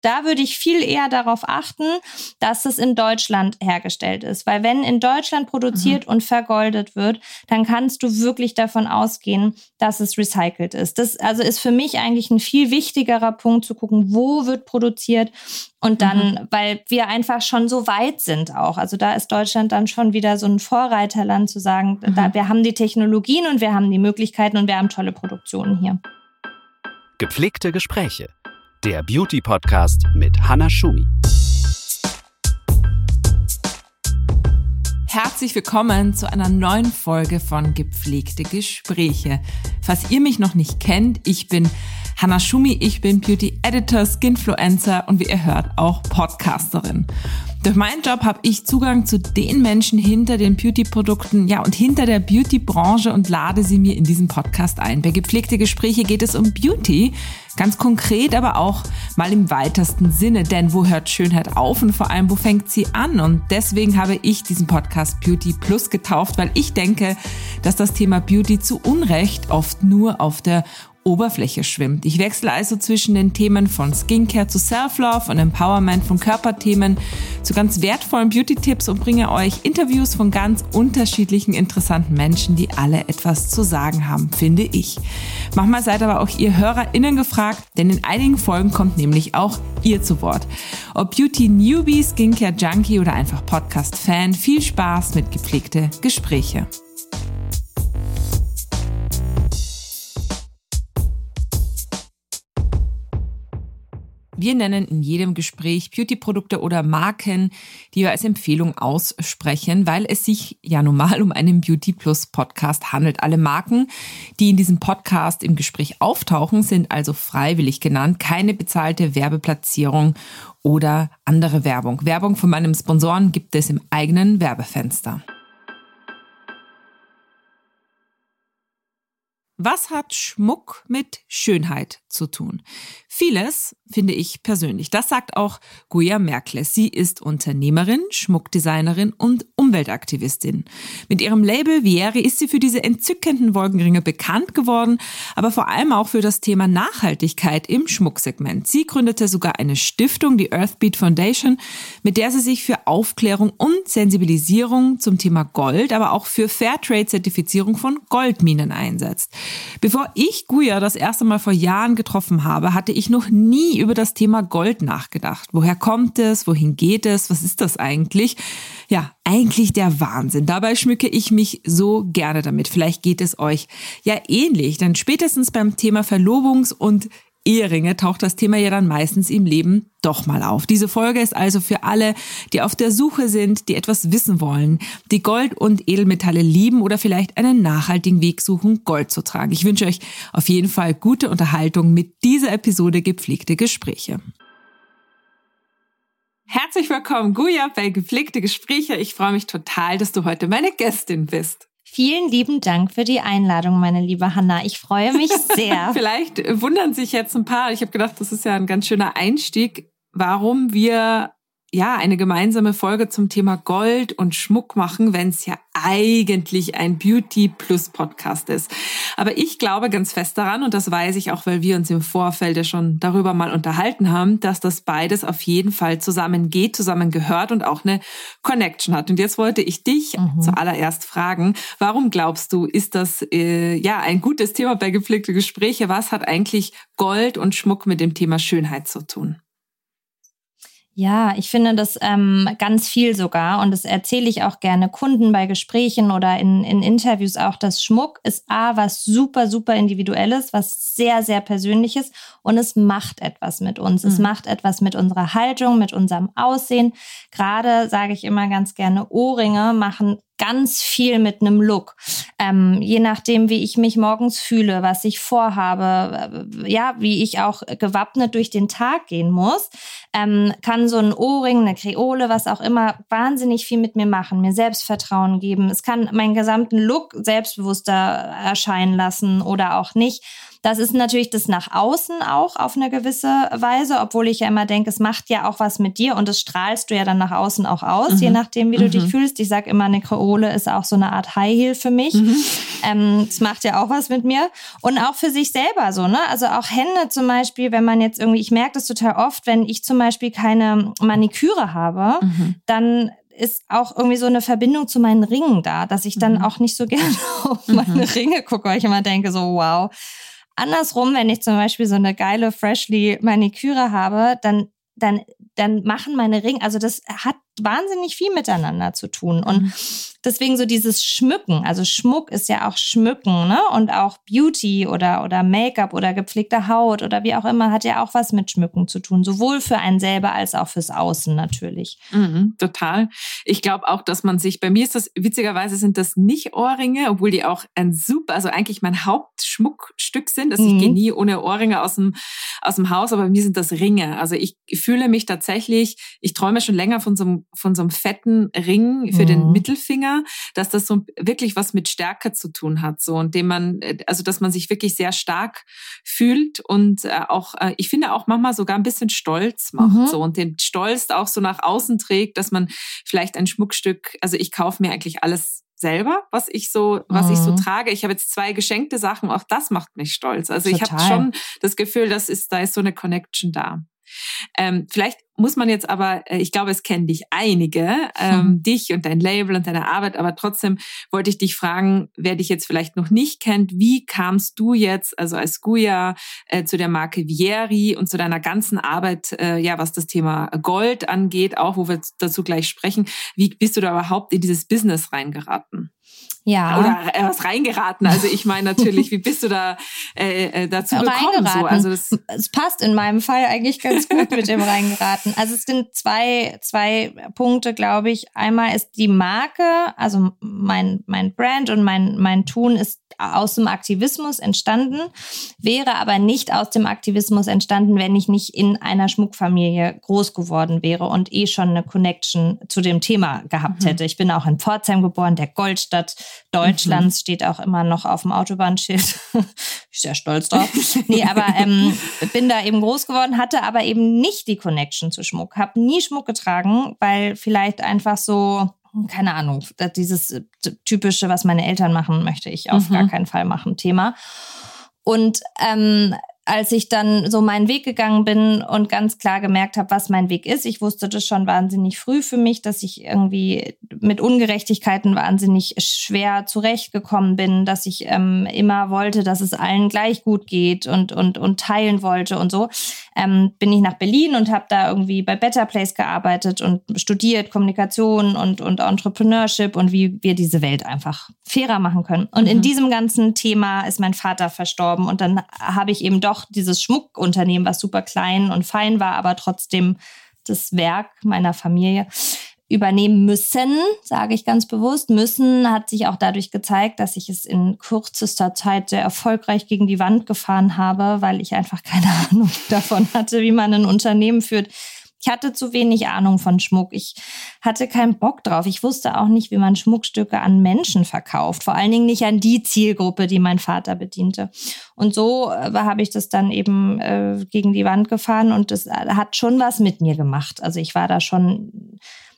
da würde ich viel eher darauf achten, dass es in Deutschland hergestellt ist. Weil wenn in Deutschland produziert und vergoldet wird, dann kannst du wirklich davon ausgehen, dass es recycelt ist. Das also ist für mich eigentlich ein viel wichtigerer Punkt, zu gucken, wo wird produziert. Und dann, weil wir einfach schon so weit sind auch. Also da ist Deutschland dann schon wieder so ein Vorreiterland, zu sagen, wir haben die Technologien und wir haben die Möglichkeiten und wir haben tolle Produktionen hier. Gepflegte Gespräche. Der Beauty-Podcast mit Hannah Schumi. Herzlich willkommen zu einer neuen Folge von Gepflegte Gespräche. Falls ihr mich noch nicht kennt, ich bin Hannah Schumi, ich bin Beauty-Editor, Skinfluencer und wie ihr hört auch Podcasterin. Durch meinen Job habe ich Zugang zu den Menschen hinter den Beauty-Produkten, ja, und hinter der Beauty-Branche und lade sie mir in diesen Podcast ein. Bei Gepflegte Gespräche geht es um Beauty, ganz konkret, aber auch mal im weitesten Sinne. Denn wo hört Schönheit auf und vor allem, wo fängt sie an? Und deswegen habe ich diesen Podcast Beauty Plus getauft, weil ich denke, dass das Thema Beauty zu Unrecht oft nur auf der Oberfläche schwimmt. Ich wechsle also zwischen den Themen von Skincare zu Self-Love und Empowerment, von Körperthemen zu ganz wertvollen Beauty-Tipps und bringe euch Interviews von ganz unterschiedlichen interessanten Menschen, die alle etwas zu sagen haben, finde ich. Manchmal seid aber auch ihr HörerInnen gefragt, denn in einigen Folgen kommt nämlich auch ihr zu Wort. Ob Beauty-Newbie, Skincare-Junkie oder einfach Podcast-Fan, viel Spaß mit Gepflegte Gespräche. Wir nennen in jedem Gespräch Beauty-Produkte oder Marken, die wir als Empfehlung aussprechen, weil es sich ja nun mal um einen Beauty Plus Podcast handelt. Alle Marken, die in diesem Podcast im Gespräch auftauchen, sind also freiwillig genannt, keine bezahlte Werbeplatzierung oder andere Werbung. Werbung von meinem Sponsoren gibt es im eigenen Werbefenster. Was hat Schmuck mit Schönheit zu tun? Vieles, finde ich persönlich. Das sagt auch Goya Merkles. Sie ist Unternehmerin, Schmuckdesignerin und Umweltaktivistin. Mit ihrem Label Vieri ist sie für diese entzückenden Wolkenringe bekannt geworden, aber vor allem auch für das Thema Nachhaltigkeit im Schmucksegment. Sie gründete sogar eine Stiftung, die Earthbeat Foundation, mit der sie sich für Aufklärung und Sensibilisierung zum Thema Gold, aber auch für Fairtrade-Zertifizierung von Goldminen einsetzt. Bevor ich Goya das erste Mal vor Jahren getroffen habe, hatte ich noch nie über das Thema Gold nachgedacht. Woher kommt es? Wohin geht es? Was ist das eigentlich? Ja, eigentlich der Wahnsinn. Dabei schmücke ich mich so gerne damit. Vielleicht geht es euch ja ähnlich, denn spätestens beim Thema Verlobungs- und Eheringe taucht das Thema ja dann meistens im Leben doch mal auf. Diese Folge ist also für alle, die auf der Suche sind, die etwas wissen wollen, die Gold und Edelmetalle lieben oder vielleicht einen nachhaltigen Weg suchen, Gold zu tragen. Ich wünsche euch auf jeden Fall gute Unterhaltung mit dieser Episode Gepflegte Gespräche. Herzlich willkommen, Goya, bei Gepflegte Gespräche. Ich freue mich total, dass du heute meine Gästin bist. Vielen lieben Dank für die Einladung, meine liebe Hannah. Ich freue mich sehr. Vielleicht wundern sich jetzt ein paar. Ich habe gedacht, das ist ja ein ganz schöner Einstieg, warum wir ja eine gemeinsame Folge zum Thema Gold und Schmuck machen, wenn es ja eigentlich ein Beauty Plus Podcast ist. Aber ich glaube ganz fest daran, und das weiß ich auch, weil wir uns im Vorfeld ja schon darüber mal unterhalten haben, dass das beides auf jeden Fall zusammengeht, zusammengehört und auch eine Connection hat. Und jetzt wollte ich dich zuallererst fragen, warum glaubst du, ist das ein gutes Thema bei Gepflegte Gespräche? Was hat eigentlich Gold und Schmuck mit dem Thema Schönheit zu tun? Ja, ich finde das ganz viel sogar, und das erzähle ich auch gerne Kunden bei Gesprächen oder in Interviews auch, dass Schmuck ist was super, super Individuelles, was sehr, sehr Persönliches, und es macht etwas mit uns. Es macht etwas mit unserer Haltung, mit unserem Aussehen. Gerade sage ich immer ganz gerne, Ohrringe machen ganz viel mit einem Look. Je nachdem, wie ich mich morgens fühle, was ich vorhabe, wie ich auch gewappnet durch den Tag gehen muss, kann so ein Ohrring, eine Kreole, was auch immer, wahnsinnig viel mit mir machen, mir Selbstvertrauen geben. Es kann meinen gesamten Look selbstbewusster erscheinen lassen oder auch nicht. Das ist natürlich das nach außen auch auf eine gewisse Weise, obwohl ich ja immer denke, es macht ja auch was mit dir und das strahlst du ja dann nach außen auch aus, je nachdem, wie du dich fühlst. Ich sage immer, eine Kreole ist auch so eine Art High Heel für mich. Es macht ja auch was mit mir. Und auch für sich selber so, ne? Also auch Hände zum Beispiel, wenn man jetzt irgendwie, ich merke das total oft, wenn ich zum Beispiel keine Maniküre habe, dann ist auch irgendwie so eine Verbindung zu meinen Ringen da, dass ich dann auch nicht so gerne auf meine Ringe gucke, weil ich immer denke so, wow. Andersrum, wenn ich zum Beispiel so eine geile Freshly Maniküre habe, dann machen meine Ringe, also das hat wahnsinnig viel miteinander zu tun. Und deswegen so dieses Schmücken, also Schmuck ist ja auch Schmücken, ne? Und auch Beauty oder Make-up oder gepflegte Haut oder wie auch immer, hat ja auch was mit Schmücken zu tun. Sowohl für einen selber als auch fürs Außen natürlich. Total. Ich glaube auch, dass man sich, bei mir ist das, witzigerweise sind das nicht Ohrringe, obwohl die auch also eigentlich mein Hauptschmuckstück sind. Also ich gehe nie ohne Ohrringe aus dem Haus, aber bei mir sind das Ringe. Also ich fühle mich tatsächlich, ich träume schon länger von so einem fetten Ring für den Mittelfinger, dass das so wirklich was mit Stärke zu tun hat, so, und dass man sich wirklich sehr stark fühlt und auch, ich finde auch manchmal sogar ein bisschen stolz macht, so, und den Stolz auch so nach außen trägt, dass man vielleicht ein Schmuckstück, also ich kaufe mir eigentlich alles selber, was ich so trage. Ich habe jetzt 2 geschenkte Sachen, auch das macht mich stolz. Also ich habe schon das Gefühl, da ist so eine Connection da. Vielleicht muss man jetzt aber, ich glaube, es kennen dich einige, dich und dein Label und deine Arbeit, aber trotzdem wollte ich dich fragen, wer dich jetzt vielleicht noch nicht kennt, wie kamst du jetzt, also als Guya, zu der Marke Vieri und zu deiner ganzen Arbeit, was das Thema Gold angeht, auch wo wir dazu gleich sprechen, wie bist du da überhaupt in dieses Business reingeraten? Ja. Oder was reingeraten? Also ich meine natürlich, wie bist du da dazu gekommen? So? Also es passt in meinem Fall eigentlich ganz gut mit dem reingeraten. Also es sind zwei Punkte, glaube ich. Einmal ist die Marke, also mein Brand und mein Tun ist aus dem Aktivismus entstanden, wäre aber nicht aus dem Aktivismus entstanden, wenn ich nicht in einer Schmuckfamilie groß geworden wäre und schon eine Connection zu dem Thema gehabt hätte. Ich bin auch in Pforzheim geboren, der Goldstadt Deutschlands, steht auch immer noch auf dem Autobahnschild. Ich bin sehr stolz drauf. Nee, aber bin da eben groß geworden, hatte aber eben nicht die Connection zu Schmuck. Habe nie Schmuck getragen, weil vielleicht einfach so, keine Ahnung, dieses typische, was meine Eltern machen, möchte ich auf gar keinen Fall machen, Thema. Und als ich dann so meinen Weg gegangen bin und ganz klar gemerkt habe, was mein Weg ist, ich wusste das schon wahnsinnig früh für mich, dass ich irgendwie mit Ungerechtigkeiten wahnsinnig schwer zurechtgekommen bin, dass ich immer wollte, dass es allen gleich gut geht und teilen wollte und so, bin ich nach Berlin und habe da irgendwie bei Better Place gearbeitet und studiert Kommunikation und Entrepreneurship und wie wir diese Welt einfach fairer machen können. Und in diesem ganzen Thema ist mein Vater verstorben und dann habe ich eben doch dieses Schmuckunternehmen, was super klein und fein war, aber trotzdem das Werk meiner Familie übernehmen müssen, sage ich ganz bewusst. Müssen hat sich auch dadurch gezeigt, dass ich es in kürzester Zeit sehr erfolgreich gegen die Wand gefahren habe, weil ich einfach keine Ahnung davon hatte, wie man ein Unternehmen führt. Ich hatte zu wenig Ahnung von Schmuck. Ich hatte keinen Bock drauf. Ich wusste auch nicht, wie man Schmuckstücke an Menschen verkauft. Vor allen Dingen nicht an die Zielgruppe, die mein Vater bediente. Und so habe ich das dann eben gegen die Wand gefahren und das hat schon was mit mir gemacht. Also ich war da schon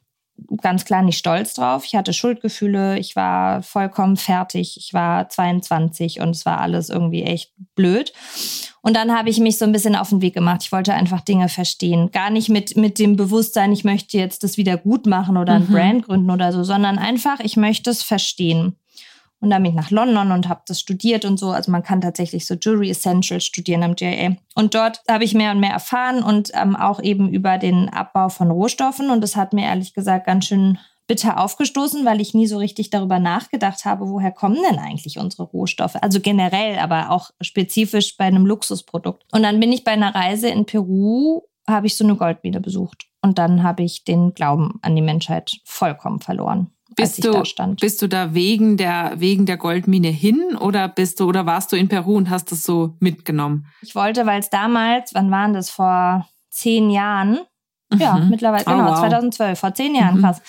ganz klar nicht stolz drauf. Ich hatte Schuldgefühle, ich war vollkommen fertig. Ich war 22 und es war alles irgendwie echt blöd. Und dann habe ich mich so ein bisschen auf den Weg gemacht. Ich wollte einfach Dinge verstehen. Gar nicht mit dem Bewusstsein, ich möchte jetzt das wieder gut machen oder ein Brand gründen oder so, sondern einfach, ich möchte es verstehen. Und dann bin ich nach London und habe das studiert und so. Also man kann tatsächlich so Jewelry Essentials studieren am JA. Und dort habe ich mehr und mehr erfahren und auch eben über den Abbau von Rohstoffen. Und das hat mir ehrlich gesagt ganz schön bitter aufgestoßen, weil ich nie so richtig darüber nachgedacht habe, woher kommen denn eigentlich unsere Rohstoffe? Also generell, aber auch spezifisch bei einem Luxusprodukt. Und dann bin ich bei einer Reise in Peru, habe ich so eine Goldmine besucht. Und dann habe ich den Glauben an die Menschheit vollkommen verloren. Bist du da wegen der Goldmine hin oder warst du in Peru und hast das so mitgenommen? Ich wollte, weil es damals, wann waren das, vor 10 Jahren? Ja, mittlerweile, genau, wow. 2012, vor 10 Jahren, krass.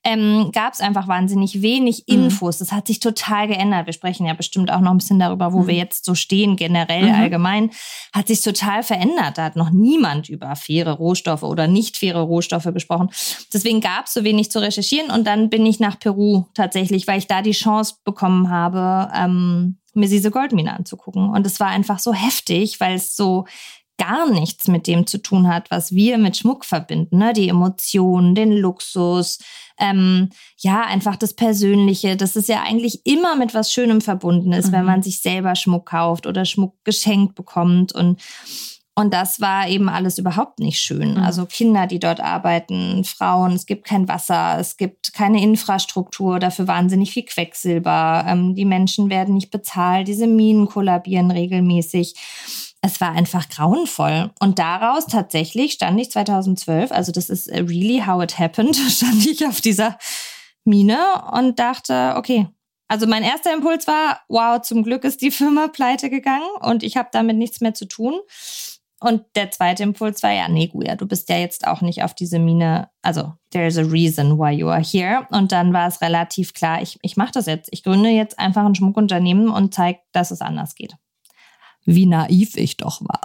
gab es einfach wahnsinnig wenig Infos. Das hat sich total geändert. Wir sprechen ja bestimmt auch noch ein bisschen darüber, wo wir jetzt so stehen, generell allgemein. Hat sich total verändert. Da hat noch niemand über faire Rohstoffe oder nicht faire Rohstoffe gesprochen. Deswegen gab es so wenig zu recherchieren. Und dann bin ich nach Peru tatsächlich, weil ich da die Chance bekommen habe, mir diese Goldmine anzugucken. Und es war einfach so heftig, weil es so gar nichts mit dem zu tun hat, was wir mit Schmuck verbinden, ne? Die Emotionen, den Luxus, einfach das Persönliche, dass es ja eigentlich immer mit was Schönem verbunden ist, wenn man sich selber Schmuck kauft oder Schmuck geschenkt bekommt. Und das war eben alles überhaupt nicht schön. Also Kinder, die dort arbeiten, Frauen, es gibt kein Wasser, es gibt keine Infrastruktur, dafür wahnsinnig viel Quecksilber. Die Menschen werden nicht bezahlt, diese Minen kollabieren regelmäßig. Es war einfach grauenvoll. Und daraus tatsächlich stand ich 2012, also das ist really how it happened, stand ich auf dieser Mine und dachte, okay, also mein erster Impuls war, wow, zum Glück ist die Firma pleite gegangen und ich habe damit nichts mehr zu tun. Und der zweite Impuls war, ja, nee, Guja, du bist ja jetzt auch nicht auf diese Mine, also there's a reason why you are here. Und dann war es relativ klar, ich mache das jetzt. Ich gründe jetzt einfach ein Schmuckunternehmen und zeige, dass es anders geht. Wie naiv ich doch war.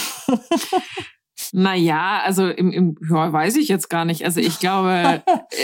Naja, also weiß ich jetzt gar nicht. Also ich glaube,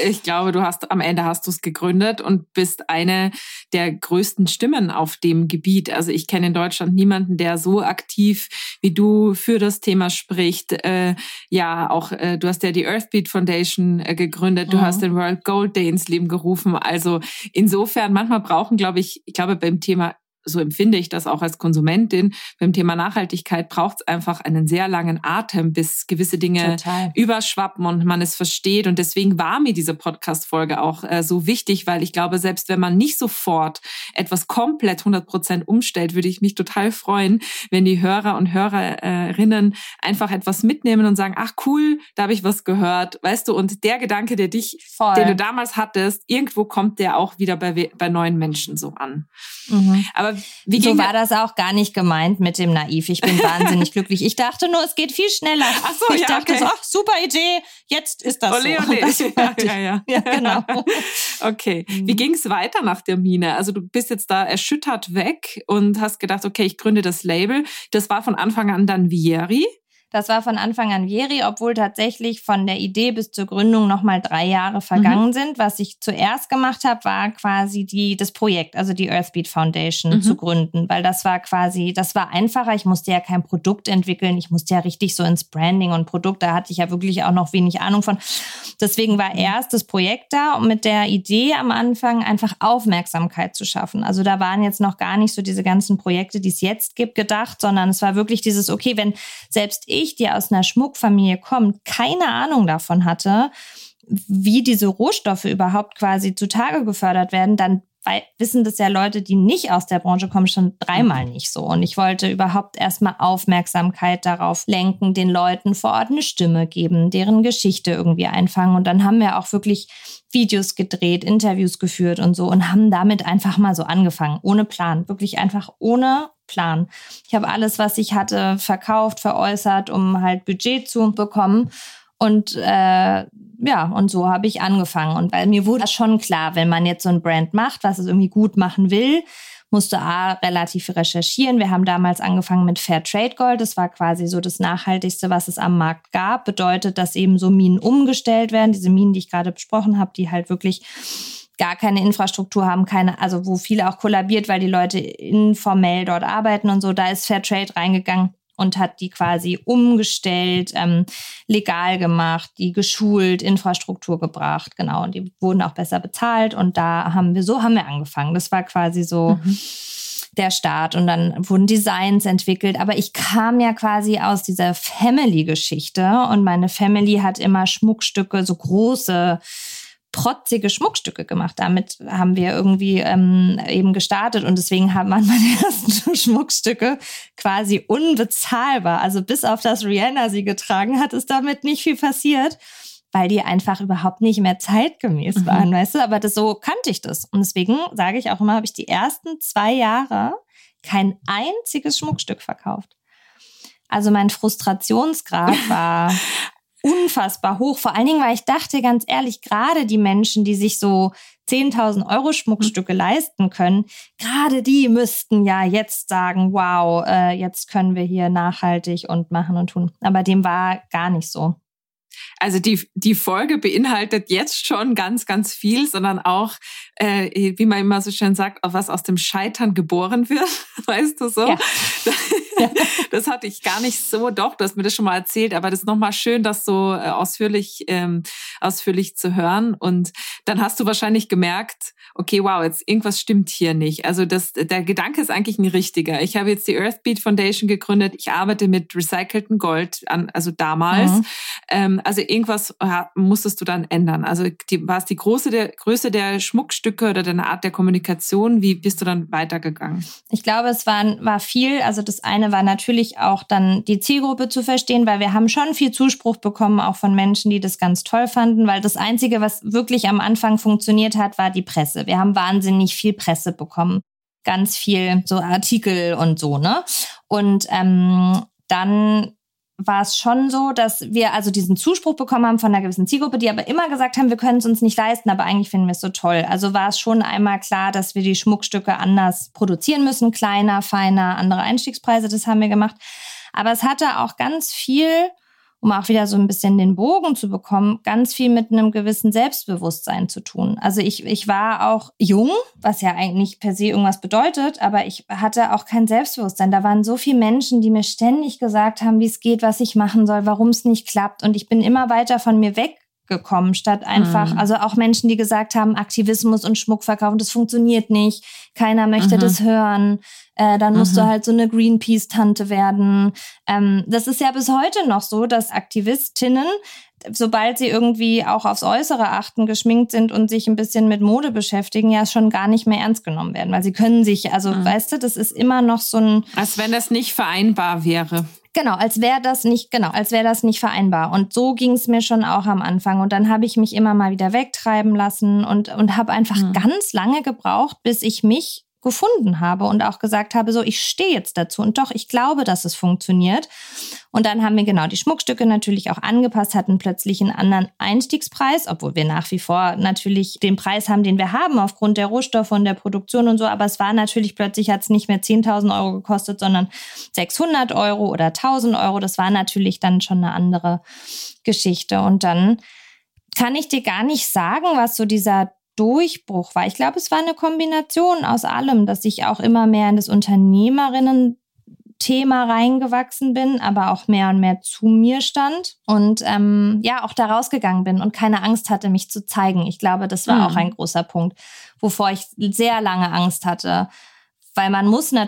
am Ende hast du es gegründet und bist eine der größten Stimmen auf dem Gebiet. Also ich kenne in Deutschland niemanden, der so aktiv wie du für das Thema spricht. Du hast ja die Earthbeat Foundation gegründet. Du hast den World Gold Day ins Leben gerufen. Also insofern, manchmal brauchen, glaube ich beim Thema, so empfinde ich das auch als Konsumentin, beim Thema Nachhaltigkeit braucht es einfach einen sehr langen Atem, bis gewisse Dinge überschwappen und man es versteht. Und deswegen war mir diese Podcast-Folge auch so wichtig, weil ich glaube, selbst wenn man nicht sofort etwas komplett 100% umstellt, würde ich mich total freuen, wenn die Hörer und Hörerinnen einfach etwas mitnehmen und sagen, ach cool, da habe ich was gehört, weißt du, und der Gedanke, den du damals hattest, irgendwo kommt der auch wieder bei neuen Menschen so an. Aber so war das auch gar nicht gemeint mit dem Naiv. Ich bin wahnsinnig glücklich. Ich dachte nur, es geht viel schneller. Ach so, ich dachte so, ach, super Idee, jetzt ist das ole, so. Ole. Das ja, genau. Okay, wie ging es weiter nach der Mine? Also du bist jetzt da erschüttert weg und hast gedacht, okay, ich gründe das Label. Das war von Anfang an dann Vieri? Das war von Anfang an Vieri, obwohl tatsächlich von der Idee bis zur Gründung nochmal 3 Jahre vergangen sind. Was ich zuerst gemacht habe, war quasi das Projekt, also die Earthbeat Foundation zu gründen, weil das war einfacher. Ich musste ja kein Produkt entwickeln, ich musste ja richtig so ins Branding und Produkt, da hatte ich ja wirklich auch noch wenig Ahnung von. Deswegen war erst das Projekt da und mit der Idee am Anfang einfach Aufmerksamkeit zu schaffen. Also da waren jetzt noch gar nicht so diese ganzen Projekte, die es jetzt gibt, gedacht, sondern es war wirklich dieses, okay, wenn selbst ich, die aus einer Schmuckfamilie kommt, keine Ahnung davon hatte, wie diese Rohstoffe überhaupt quasi zutage gefördert werden, dann wissen das ja Leute, die nicht aus der Branche kommen, schon 3-mal nicht so. Und ich wollte überhaupt erstmal Aufmerksamkeit darauf lenken, den Leuten vor Ort eine Stimme geben, deren Geschichte irgendwie einfangen. Und dann haben wir auch wirklich Videos gedreht, Interviews geführt und so und haben damit einfach mal so angefangen, ohne Plan, wirklich einfach ohne Plan. Ich habe alles, was ich hatte, verkauft, veräußert, um halt Budget zu bekommen. Und und so habe ich angefangen. Und weil mir wurde schon klar, wenn man jetzt so ein Brand macht, was es irgendwie gut machen will, musste relativ recherchieren. Wir haben damals angefangen mit Fairtrade Gold. Das war quasi so das Nachhaltigste, was es am Markt gab. Bedeutet, dass eben so Minen umgestellt werden. Diese Minen, die ich gerade besprochen habe, die halt wirklich gar keine Infrastruktur haben, also wo viel auch kollabiert, weil die Leute informell dort arbeiten und so. Da ist Fairtrade reingegangen und hat die quasi umgestellt, legal gemacht, die geschult, Infrastruktur gebracht, genau. Und die wurden auch besser bezahlt und haben wir angefangen. Das war quasi so der Start und dann wurden Designs entwickelt. Aber ich kam ja quasi aus dieser Family-Geschichte und meine Family hat immer Schmuckstücke, so große, protzige Schmuckstücke gemacht. Damit haben wir irgendwie eben gestartet und deswegen waren meine ersten Schmuckstücke quasi unbezahlbar. Also bis auf das Rihanna sie getragen hat, ist damit nicht viel passiert, weil die einfach überhaupt nicht mehr zeitgemäß waren, weißt du? Aber so kannte ich das. Und deswegen sage ich auch immer, habe ich die ersten 2 Jahre kein einziges Schmuckstück verkauft. Also mein Frustrationsgrad war unfassbar hoch. Vor allen Dingen, weil ich dachte, ganz ehrlich, gerade die Menschen, die sich so 10.000 Euro Schmuckstücke leisten können, gerade die müssten ja jetzt sagen, wow, jetzt können wir hier nachhaltig und machen und tun. Aber dem war gar nicht so. Also die Folge beinhaltet jetzt schon ganz, ganz viel, sondern auch, wie man immer so schön sagt, was aus dem Scheitern geboren wird, weißt du so? Ja. Das hatte ich gar nicht so, doch, du hast mir das schon mal erzählt, aber das ist nochmal schön, das so ausführlich zu hören. Und dann hast du wahrscheinlich gemerkt, okay, wow, jetzt irgendwas stimmt hier nicht. Also der Gedanke ist eigentlich ein richtiger. Ich habe jetzt die Earthbeat Foundation gegründet. Ich arbeite mit recyceltem Gold also damals. Also irgendwas musstest du dann ändern. Also war es die Größe der Schmuckstücke oder deine Art der Kommunikation? Wie bist du dann weitergegangen? Ich glaube, es war viel. Also das eine war natürlich auch dann die Zielgruppe zu verstehen, weil wir haben schon viel Zuspruch bekommen, auch von Menschen, die das ganz toll fanden, weil das Einzige, was wirklich am Anfang funktioniert hat, war die Presse. Wir haben wahnsinnig viel Presse bekommen. Ganz viel so Artikel und so, ne? Und dann war es schon so, dass wir also diesen Zuspruch bekommen haben von einer gewissen Zielgruppe, die aber immer gesagt haben, wir können es uns nicht leisten, aber eigentlich finden wir es so toll. Also war es schon einmal klar, dass wir die Schmuckstücke anders produzieren müssen, kleiner, feiner, andere Einstiegspreise, das haben wir gemacht. Aber es hatte auch ganz viel, um auch wieder so ein bisschen den Bogen zu bekommen, ganz viel mit einem gewissen Selbstbewusstsein zu tun. Also ich war auch jung, was ja eigentlich per se irgendwas bedeutet, aber ich hatte auch kein Selbstbewusstsein. Da waren so viele Menschen, die mir ständig gesagt haben, wie es geht, was ich machen soll, warum es nicht klappt. Und ich bin immer weiter von mir weggekommen, statt einfach, also auch Menschen, die gesagt haben, Aktivismus und Schmuck verkaufen, das funktioniert nicht, keiner möchte das hören. Dann musst du halt so eine Greenpeace-Tante werden. Das ist ja bis heute noch so, dass Aktivistinnen, sobald sie irgendwie auch aufs Äußere achten, geschminkt sind und sich ein bisschen mit Mode beschäftigen, ja schon gar nicht mehr ernst genommen werden. Weil sie können sich, also weißt du, das ist immer noch so ein... Als wenn das nicht vereinbar wäre. Genau, als wäre das nicht vereinbar. Und so ging es mir schon auch am Anfang. Und dann habe ich mich immer mal wieder wegtreiben lassen und habe einfach ganz lange gebraucht, bis ich mich gefunden habe und auch gesagt habe, so, ich stehe jetzt dazu und doch, ich glaube, dass es funktioniert. Und dann haben wir genau die Schmuckstücke natürlich auch angepasst, hatten plötzlich einen anderen Einstiegspreis, obwohl wir nach wie vor natürlich den Preis haben, den wir haben, aufgrund der Rohstoffe und der Produktion und so, aber es war natürlich, plötzlich hat es nicht mehr 10.000 Euro gekostet, sondern 600 Euro oder 1.000 Euro. Das war natürlich dann schon eine andere Geschichte. Und dann kann ich dir gar nicht sagen, was so dieser Durchbruch war. Ich glaube, es war eine Kombination aus allem, dass ich auch immer mehr in das Unternehmerinnen-Thema reingewachsen bin, aber auch mehr und mehr zu mir stand und auch da rausgegangen bin und keine Angst hatte, mich zu zeigen. Ich glaube, das war auch ein großer Punkt, wovor ich sehr lange Angst hatte. Weil man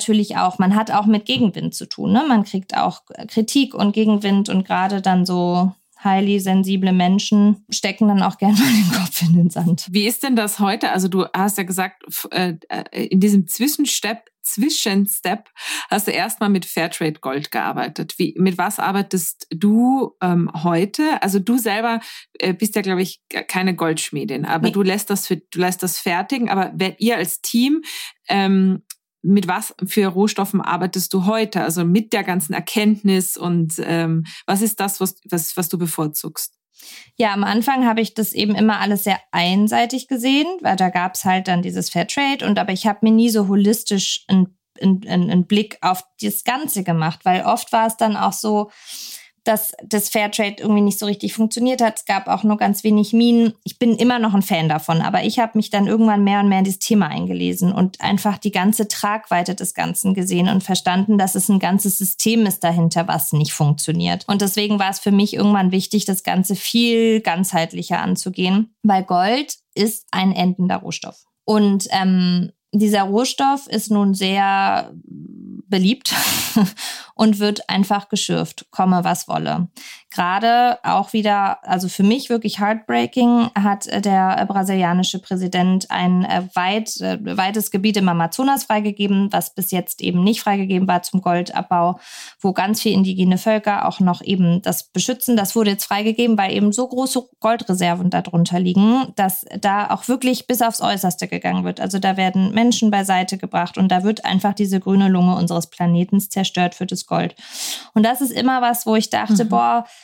hat auch mit Gegenwind zu tun, ne? Man kriegt auch Kritik und Gegenwind und gerade dann so highly sensible Menschen stecken dann auch gerne mal den Kopf in den Sand. Wie ist denn das heute? Also du hast ja gesagt, in diesem Zwischenstep hast du erstmal mit Fairtrade Gold gearbeitet. Mit was arbeitest du heute? Also du selber bist ja, glaube ich, keine Goldschmiedin, aber du lässt das fertigen. Aber ihr als Team, mit was für Rohstoffen arbeitest du heute? Also mit der ganzen Erkenntnis und was ist das, was du bevorzugst? Ja, am Anfang habe ich das eben immer alles sehr einseitig gesehen, weil da gab es halt dann dieses Fairtrade aber ich habe mir nie so holistisch einen Blick auf das Ganze gemacht, weil oft war es dann auch so, dass das Fairtrade irgendwie nicht so richtig funktioniert hat. Es gab auch nur ganz wenig Minen. Ich bin immer noch ein Fan davon, aber ich habe mich dann irgendwann mehr und mehr in dieses Thema eingelesen und einfach die ganze Tragweite des Ganzen gesehen und verstanden, dass es ein ganzes System ist dahinter, was nicht funktioniert. Und deswegen war es für mich irgendwann wichtig, das Ganze viel ganzheitlicher anzugehen, weil Gold ist ein endender Rohstoff. Und dieser Rohstoff ist nun sehr beliebt und wird einfach geschürft, komme was wolle. Gerade auch wieder, also für mich wirklich heartbreaking, hat der brasilianische Präsident ein weites Gebiet im Amazonas freigegeben, was bis jetzt eben nicht freigegeben war zum Goldabbau, wo ganz viele indigene Völker auch noch eben das beschützen. Das wurde jetzt freigegeben, weil eben so große Goldreserven darunter liegen, dass da auch wirklich bis aufs Äußerste gegangen wird. Also da werden Menschen beiseite gebracht und da wird einfach diese grüne Lunge unseres Planetens zerstört für das Gold. Und das ist immer was, wo ich dachte,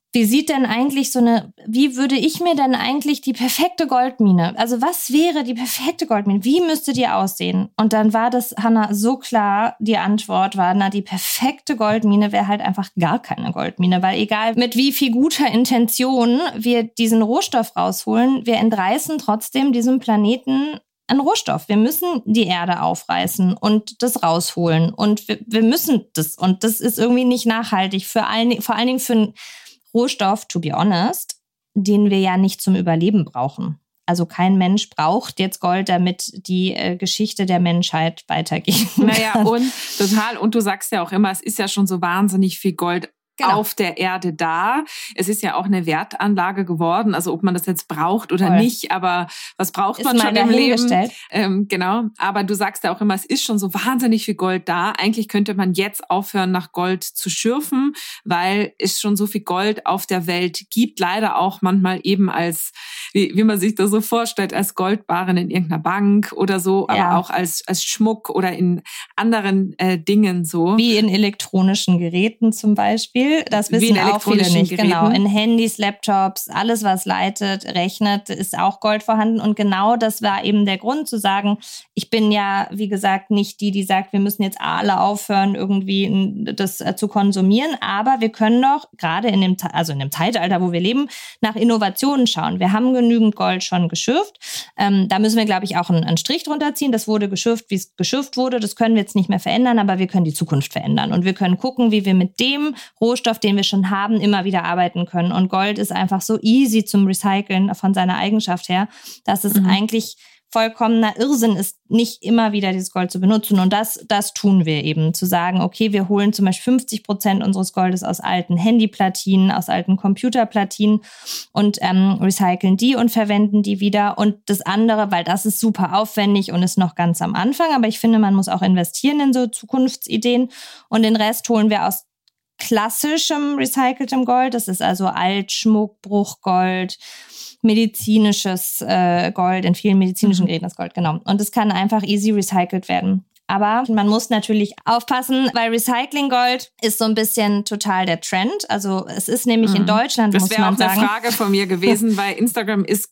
wie sieht denn eigentlich wie würde ich mir denn eigentlich die perfekte Goldmine, also was wäre die perfekte Goldmine, wie müsste die aussehen? Und dann war das, Hanna, so klar, die Antwort war, die perfekte Goldmine wäre halt einfach gar keine Goldmine, weil egal mit wie viel guter Intention wir diesen Rohstoff rausholen, wir entreißen trotzdem diesem Planeten einen Rohstoff. Wir müssen die Erde aufreißen und das rausholen und wir müssen das und das ist irgendwie nicht nachhaltig, vor allen Dingen für einen Rohstoff, to be honest, den wir ja nicht zum Überleben brauchen. Also kein Mensch braucht jetzt Gold, damit die Geschichte der Menschheit weitergeht. Naja, und total. Und du sagst ja auch immer, es ist ja schon so wahnsinnig viel Gold auf der Erde da. Es ist ja auch eine Wertanlage geworden, also ob man das jetzt braucht oder nicht, aber was braucht man schon im Leben? Genau, aber du sagst ja auch immer, es ist schon so wahnsinnig viel Gold da. Eigentlich könnte man jetzt aufhören, nach Gold zu schürfen, weil es schon so viel Gold auf der Welt gibt. Leider auch manchmal eben als, wie man sich das so vorstellt, als Goldbarren in irgendeiner Bank oder so, aber auch als Schmuck oder in anderen Dingen so. Wie in elektronischen Geräten zum Beispiel. Das wissen auch viele nicht. Geräten. Genau, in Handys, Laptops, alles was leitet, rechnet, ist auch Gold vorhanden. Und genau das war eben der Grund zu sagen, ich bin ja, wie gesagt, nicht die sagt, wir müssen jetzt alle aufhören, irgendwie das zu konsumieren. Aber wir können doch gerade in dem Zeitalter, wo wir leben, nach Innovationen schauen. Wir haben genügend Gold schon geschürft. Da müssen wir, glaube ich, auch einen Strich drunter ziehen. Das wurde geschürft, wie es geschürft wurde. Das können wir jetzt nicht mehr verändern, aber wir können die Zukunft verändern. Und wir können gucken, wie wir mit dem Rohstoff, den wir schon haben, immer wieder arbeiten können. Und Gold ist einfach so easy zum Recyceln von seiner Eigenschaft her, dass es eigentlich vollkommener Irrsinn ist, nicht immer wieder dieses Gold zu benutzen. Und das tun wir eben, zu sagen, okay, wir holen zum Beispiel 50% unseres Goldes aus alten Handyplatinen, aus alten Computerplatinen und recyceln die und verwenden die wieder. Und das andere, weil das ist super aufwendig und ist noch ganz am Anfang, aber ich finde, man muss auch investieren in so Zukunftsideen. Und den Rest holen wir aus klassischem recyceltem Gold. Das ist also Altschmuck, Bruchgold, medizinisches Gold, in vielen medizinischen Geräten das Gold, genau. Und es kann einfach easy recycelt werden. Aber man muss natürlich aufpassen, weil Recycling-Gold ist so ein bisschen total der Trend. Also es ist nämlich in Deutschland, muss man sagen. Das wäre auch eine Frage von mir gewesen, weil Instagram ist,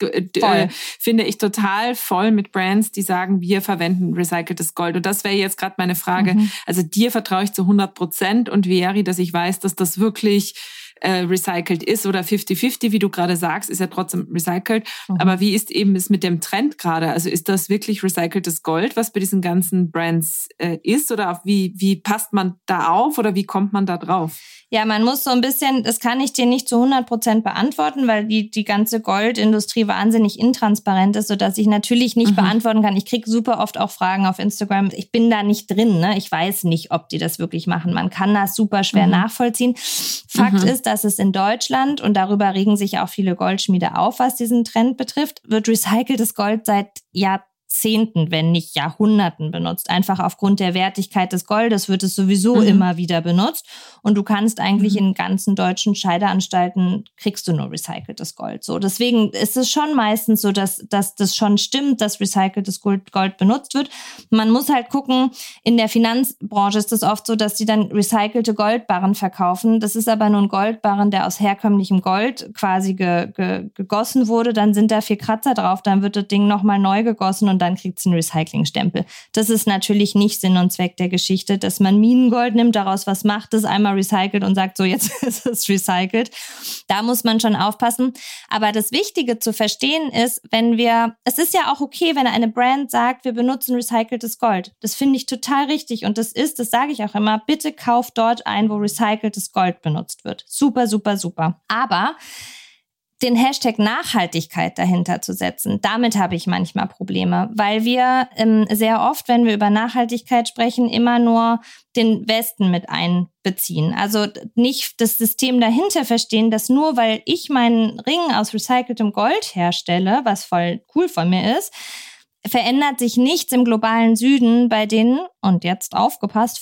finde ich, total voll mit Brands, die sagen, wir verwenden recyceltes Gold. Und das wäre jetzt gerade meine Frage. Also dir vertraue ich zu 100% und Vieri, dass ich weiß, dass das wirklich recycelt ist oder 50-50, wie du gerade sagst, ist ja trotzdem recycelt. Aber wie ist eben es mit dem Trend gerade? Also ist das wirklich recyceltes Gold, was bei diesen ganzen Brands ist? Oder wie passt man da auf oder wie kommt man da drauf? Ja, man muss so ein bisschen, das kann ich dir nicht zu 100% beantworten, weil die ganze Goldindustrie wahnsinnig intransparent ist, sodass ich natürlich nicht beantworten kann. Ich kriege super oft auch Fragen auf Instagram. Ich bin da nicht drin, ne? Ich weiß nicht, ob die das wirklich machen. Man kann das super schwer nachvollziehen. Fakt ist, dass es in Deutschland, und darüber regen sich auch viele Goldschmiede auf, was diesen Trend betrifft, wird recyceltes Gold seit Jahrzehnten, wenn nicht Jahrhunderten benutzt. Einfach aufgrund der Wertigkeit des Goldes wird es sowieso immer wieder benutzt. Und du kannst eigentlich in ganzen deutschen Scheideanstalten kriegst du nur recyceltes Gold. So, deswegen ist es schon meistens so, dass das schon stimmt, dass recyceltes Gold benutzt wird. Man muss halt gucken, in der Finanzbranche ist es oft so, dass die dann recycelte Goldbarren verkaufen. Das ist aber nur ein Goldbarren, der aus herkömmlichem Gold quasi gegossen wurde. Dann sind da 4 Kratzer drauf, dann wird das Ding nochmal neu gegossen und dann kriegt es einen Recyclingstempel. Das ist natürlich nicht Sinn und Zweck der Geschichte, dass man Minengold nimmt, daraus was macht, das einmal recycelt und sagt, so jetzt ist es recycelt. Da muss man schon aufpassen. Aber das Wichtige zu verstehen ist, es ist ja auch okay, wenn eine Brand sagt, wir benutzen recyceltes Gold. Das finde ich total richtig und das sage ich auch immer, bitte kauft dort ein, wo recyceltes Gold benutzt wird. Super, super, super. Aber den Hashtag Nachhaltigkeit dahinter zu setzen, damit habe ich manchmal Probleme, weil wir sehr oft, wenn wir über Nachhaltigkeit sprechen, immer nur den Westen mit einbeziehen. Also nicht das System dahinter verstehen, dass nur weil ich meinen Ring aus recyceltem Gold herstelle, was voll cool von mir ist, verändert sich nichts im globalen Süden bei den, und jetzt aufgepasst,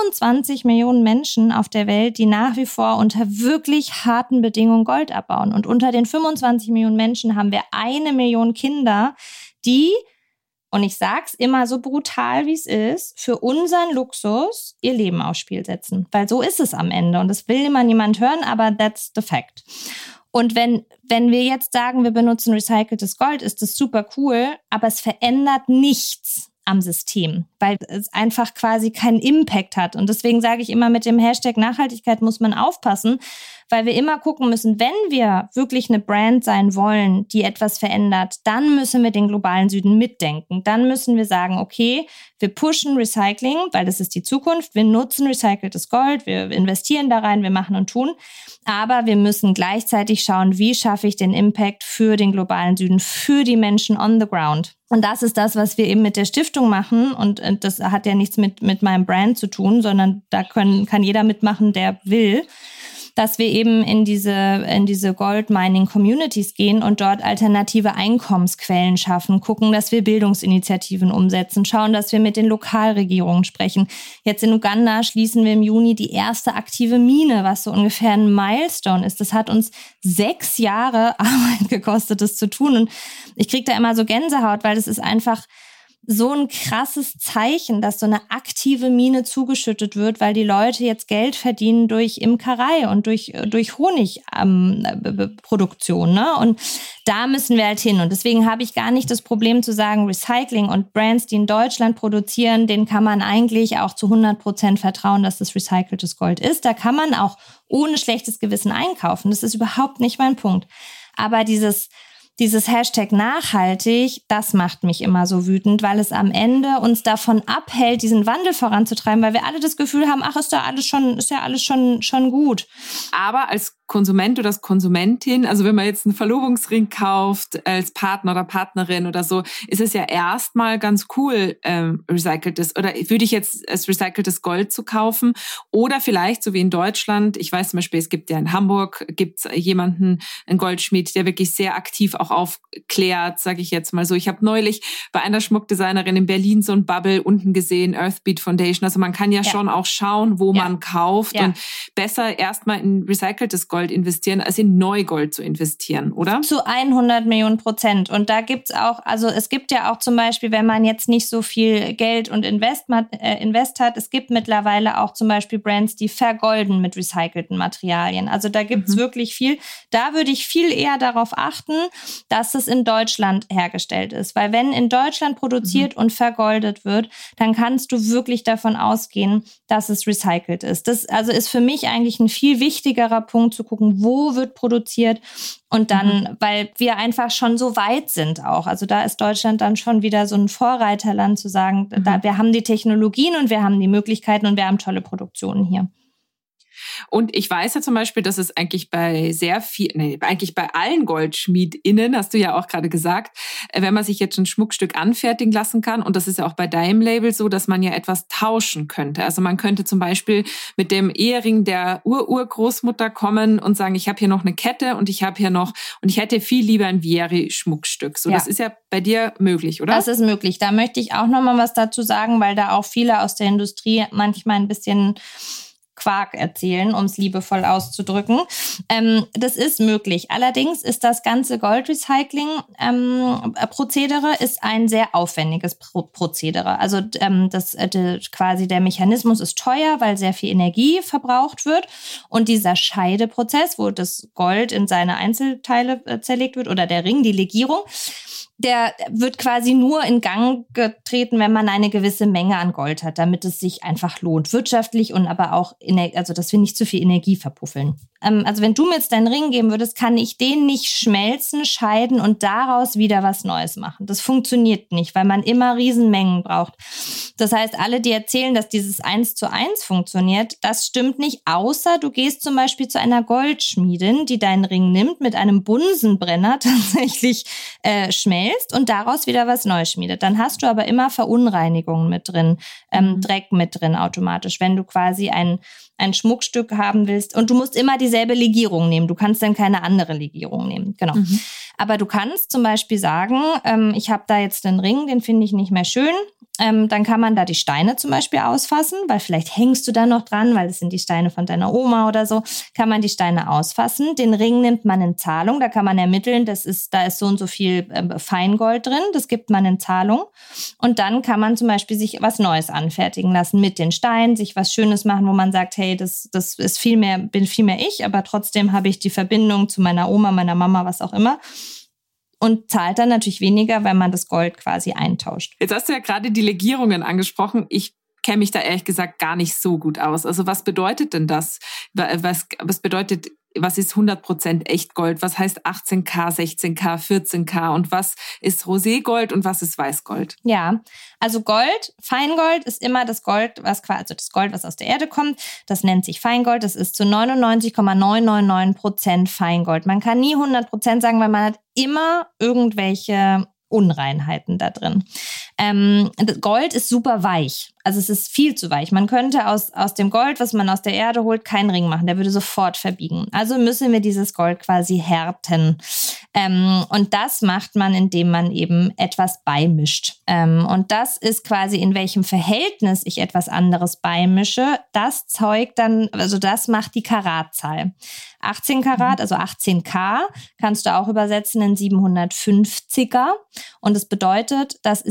25 Millionen Menschen auf der Welt, die nach wie vor unter wirklich harten Bedingungen Gold abbauen. Und unter den 25 Millionen Menschen haben wir 1 Million Kinder, die und ich sag's immer so brutal, wie es ist, für unseren Luxus ihr Leben aufs Spiel setzen. Weil so ist es am Ende und das will immer niemand hören, aber that's the fact. Und wenn wir jetzt sagen, wir benutzen recyceltes Gold, ist das super cool, aber es verändert nichts am System, weil es einfach quasi keinen Impact hat. Und deswegen sage ich immer, mit dem Hashtag Nachhaltigkeit muss man aufpassen, weil wir immer gucken müssen, wenn wir wirklich eine Brand sein wollen, die etwas verändert, dann müssen wir den globalen Süden mitdenken. Dann müssen wir sagen, okay, wir pushen Recycling, weil das ist die Zukunft. Wir nutzen recyceltes Gold, wir investieren da rein, wir machen und tun. Aber wir müssen gleichzeitig schauen, wie schaffe ich den Impact für den globalen Süden, für die Menschen on the ground. Und das ist das, was wir eben mit der Stiftung machen. Und das hat ja nichts mit meinem Brand zu tun, sondern da kann jeder mitmachen, der will. Dass wir eben in diese Gold-Mining-Communities gehen und dort alternative Einkommensquellen schaffen, gucken, dass wir Bildungsinitiativen umsetzen, schauen, dass wir mit den Lokalregierungen sprechen. Jetzt in Uganda schließen wir im Juni die erste aktive Mine, was so ungefähr ein Milestone ist. Das hat uns 6 Jahre Arbeit gekostet, das zu tun. Und ich kriege da immer so Gänsehaut, weil das ist einfach so ein krasses Zeichen, dass so eine aktive Mine zugeschüttet wird, weil die Leute jetzt Geld verdienen durch Imkerei und durch Honigproduktion, ne? Und da müssen wir halt hin. Und deswegen habe ich gar nicht das Problem zu sagen, Recycling und Brands, die in Deutschland produzieren, denen kann man eigentlich auch zu 100% vertrauen, dass das recyceltes Gold ist. Da kann man auch ohne schlechtes Gewissen einkaufen. Das ist überhaupt nicht mein Punkt. Aber dieses Hashtag nachhaltig, das macht mich immer so wütend, weil es am Ende uns davon abhält, diesen Wandel voranzutreiben, weil wir alle das Gefühl haben, ach, ist ja alles schon gut. Aber als Konsument oder als Konsumentin, also wenn man jetzt einen Verlobungsring kauft als Partner oder Partnerin oder so, ist es ja erstmal ganz cool, recyceltes, oder würde ich jetzt als recyceltes Gold zu kaufen, oder vielleicht so wie in Deutschland, ich weiß zum Beispiel, es gibt ja in Hamburg, gibt's jemanden, einen Goldschmied, der wirklich sehr aktiv auch aufklärt, sage ich jetzt mal so. Ich habe neulich bei einer Schmuckdesignerin in Berlin so ein Bubble unten gesehen, Earthbeat Foundation, also man kann ja schon auch schauen, wo man kauft und besser erstmal in recyceltes Gold investieren, als in Neugold zu investieren, oder? Zu 100 Millionen %. Und da gibt's auch, also es gibt ja auch zum Beispiel, wenn man jetzt nicht so viel Geld und Invest hat, es gibt mittlerweile auch zum Beispiel Brands, die vergolden mit recycelten Materialien. Also da gibt's wirklich viel. Da würde ich viel eher darauf achten, dass es in Deutschland hergestellt ist. Weil wenn in Deutschland produziert und vergoldet wird, dann kannst du wirklich davon ausgehen, dass es recycelt ist. Das also ist für mich eigentlich ein viel wichtigerer Punkt, zu gucken, wo wird produziert und dann, weil wir einfach schon so weit sind auch. Also da ist Deutschland dann schon wieder so ein Vorreiterland zu sagen, wir haben die Technologien und wir haben die Möglichkeiten und wir haben tolle Produktionen hier. Und ich weiß ja zum Beispiel, dass es eigentlich bei eigentlich bei allen GoldschmiedInnen, hast du ja auch gerade gesagt, wenn man sich jetzt ein Schmuckstück anfertigen lassen kann, und das ist ja auch bei deinem Label so, dass man ja etwas tauschen könnte. Also man könnte zum Beispiel mit dem Ehering der Urgroßmutter kommen und sagen, ich habe hier noch eine Kette und ich hätte viel lieber ein Vieri-Schmuckstück. So, das ist ja bei dir möglich, oder? Das ist möglich. Da möchte ich auch noch mal was dazu sagen, weil da auch viele aus der Industrie manchmal ein bisschen Quark erzählen, um es liebevoll auszudrücken. Das ist möglich. Allerdings ist das ganze Goldrecycling-Prozedere ist ein sehr aufwendiges Prozedere. Also quasi der Mechanismus ist teuer, weil sehr viel Energie verbraucht wird. Und dieser Scheideprozess, wo das Gold in seine Einzelteile zerlegt wird, oder der Ring, die Legierung, der wird quasi nur in Gang getreten, wenn man eine gewisse Menge an Gold hat, damit es sich einfach lohnt, wirtschaftlich und aber auch, also dass wir nicht zu viel Energie verpuffeln. Also wenn du mir jetzt deinen Ring geben würdest, kann ich den nicht schmelzen, scheiden und daraus wieder was Neues machen. Das funktioniert nicht, weil man immer Riesenmengen braucht. Das heißt, alle, die erzählen, dass dieses 1:1 funktioniert, das stimmt nicht, außer du gehst zum Beispiel zu einer Goldschmiedin, die deinen Ring nimmt, mit einem Bunsenbrenner tatsächlich schmelzt und daraus wieder was Neues schmiedet. Dann hast du aber immer Verunreinigungen mit drin, Dreck mit drin automatisch, wenn du quasi ein Schmuckstück haben willst. Und du musst immer dieselbe Legierung nehmen. Du kannst dann keine andere Legierung nehmen. Genau. Aber du kannst zum Beispiel sagen, ich habe da jetzt einen Ring, den finde ich nicht mehr schön. dann kann man da die Steine zum Beispiel ausfassen, weil vielleicht hängst du da noch dran, weil das sind die Steine von deiner Oma oder so, kann man die Steine ausfassen. Den Ring nimmt man in Zahlung, da kann man ermitteln, da ist so und so viel Feingold drin, das gibt man in Zahlung. Und dann kann man zum Beispiel sich was Neues anfertigen lassen mit den Steinen, sich was Schönes machen, wo man sagt, hey, das ist bin viel mehr ich, aber trotzdem habe ich die Verbindung zu meiner Oma, meiner Mama, was auch immer. Und zahlt dann natürlich weniger, wenn man das Gold quasi eintauscht. Jetzt hast du ja gerade die Legierungen angesprochen. Ich kenne mich da ehrlich gesagt gar nicht so gut aus. Also was bedeutet denn das? Was ist 100% Echtgold? Was heißt 18K, 16K, 14K? Und was ist Roségold und was ist Weißgold? Ja, also Gold, Feingold ist immer das Gold, was aus der Erde kommt. Das nennt sich Feingold. Das ist zu 99,999% Feingold. Man kann nie 100% sagen, weil man hat immer irgendwelche Unreinheiten da drin. Gold ist super weich. Also es ist viel zu weich. Man könnte aus dem Gold, was man aus der Erde holt, keinen Ring machen. Der würde sofort verbiegen. Also müssen wir dieses Gold quasi härten. Und das macht man, indem man eben etwas beimischt. Und das ist quasi, in welchem Verhältnis ich etwas anderes beimische. Das das macht die Karatzahl. 18 Karat, also 18K, kannst du auch übersetzen in 750er. Und es bedeutet, dass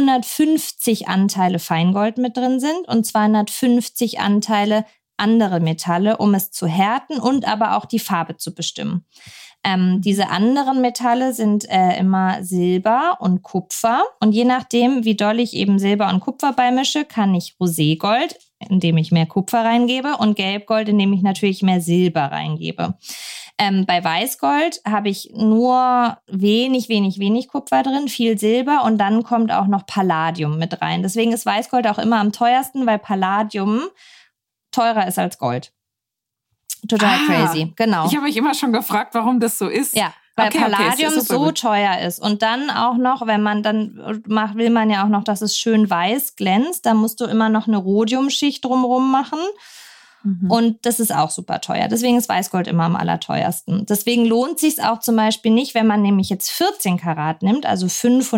750 Anteile Feingold mit drin sind und 250 Anteile andere Metalle, um es zu härten und aber auch die Farbe zu bestimmen. Diese anderen Metalle sind immer Silber und Kupfer. Und je nachdem, wie doll ich eben Silber und Kupfer beimische, kann ich Roségold, indem ich mehr Kupfer reingebe, und Gelbgold, indem ich natürlich mehr Silber reingebe. Bei Weißgold habe ich nur wenig Kupfer drin, viel Silber, und dann kommt auch noch Palladium mit rein. Deswegen ist Weißgold auch immer am teuersten, weil Palladium teurer ist als Gold. Total crazy, genau. Ich habe mich immer schon gefragt, warum das so ist. Ja, weil Palladium so teuer ist. Und dann auch noch, wenn man dann will man ja auch noch, dass es schön weiß glänzt, da musst du immer noch eine Rhodiumschicht drumherum machen. Und das ist auch super teuer. Deswegen ist Weißgold immer am allerteuersten. Deswegen lohnt es sich auch zum Beispiel nicht, wenn man nämlich jetzt 14 Karat nimmt, also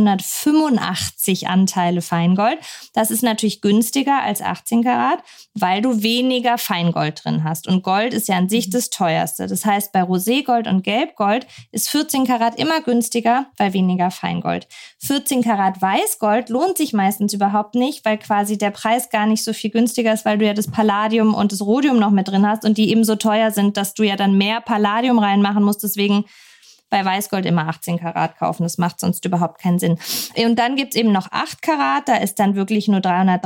585 Anteile Feingold. Das ist natürlich günstiger als 18 Karat, weil du weniger Feingold drin hast. Und Gold ist ja an sich das teuerste. Das heißt, bei Roségold und Gelbgold ist 14 Karat immer günstiger, weil weniger Feingold. 14 Karat Weißgold lohnt sich meistens überhaupt nicht, weil quasi der Preis gar nicht so viel günstiger ist, weil du ja das Palladium und das Rhodium noch mit drin hast und die eben so teuer sind, dass du ja dann mehr Palladium reinmachen musst. Deswegen bei Weißgold immer 18 Karat kaufen. Das macht sonst überhaupt keinen Sinn. Und dann gibt's eben noch 8 Karat. Da ist dann wirklich nur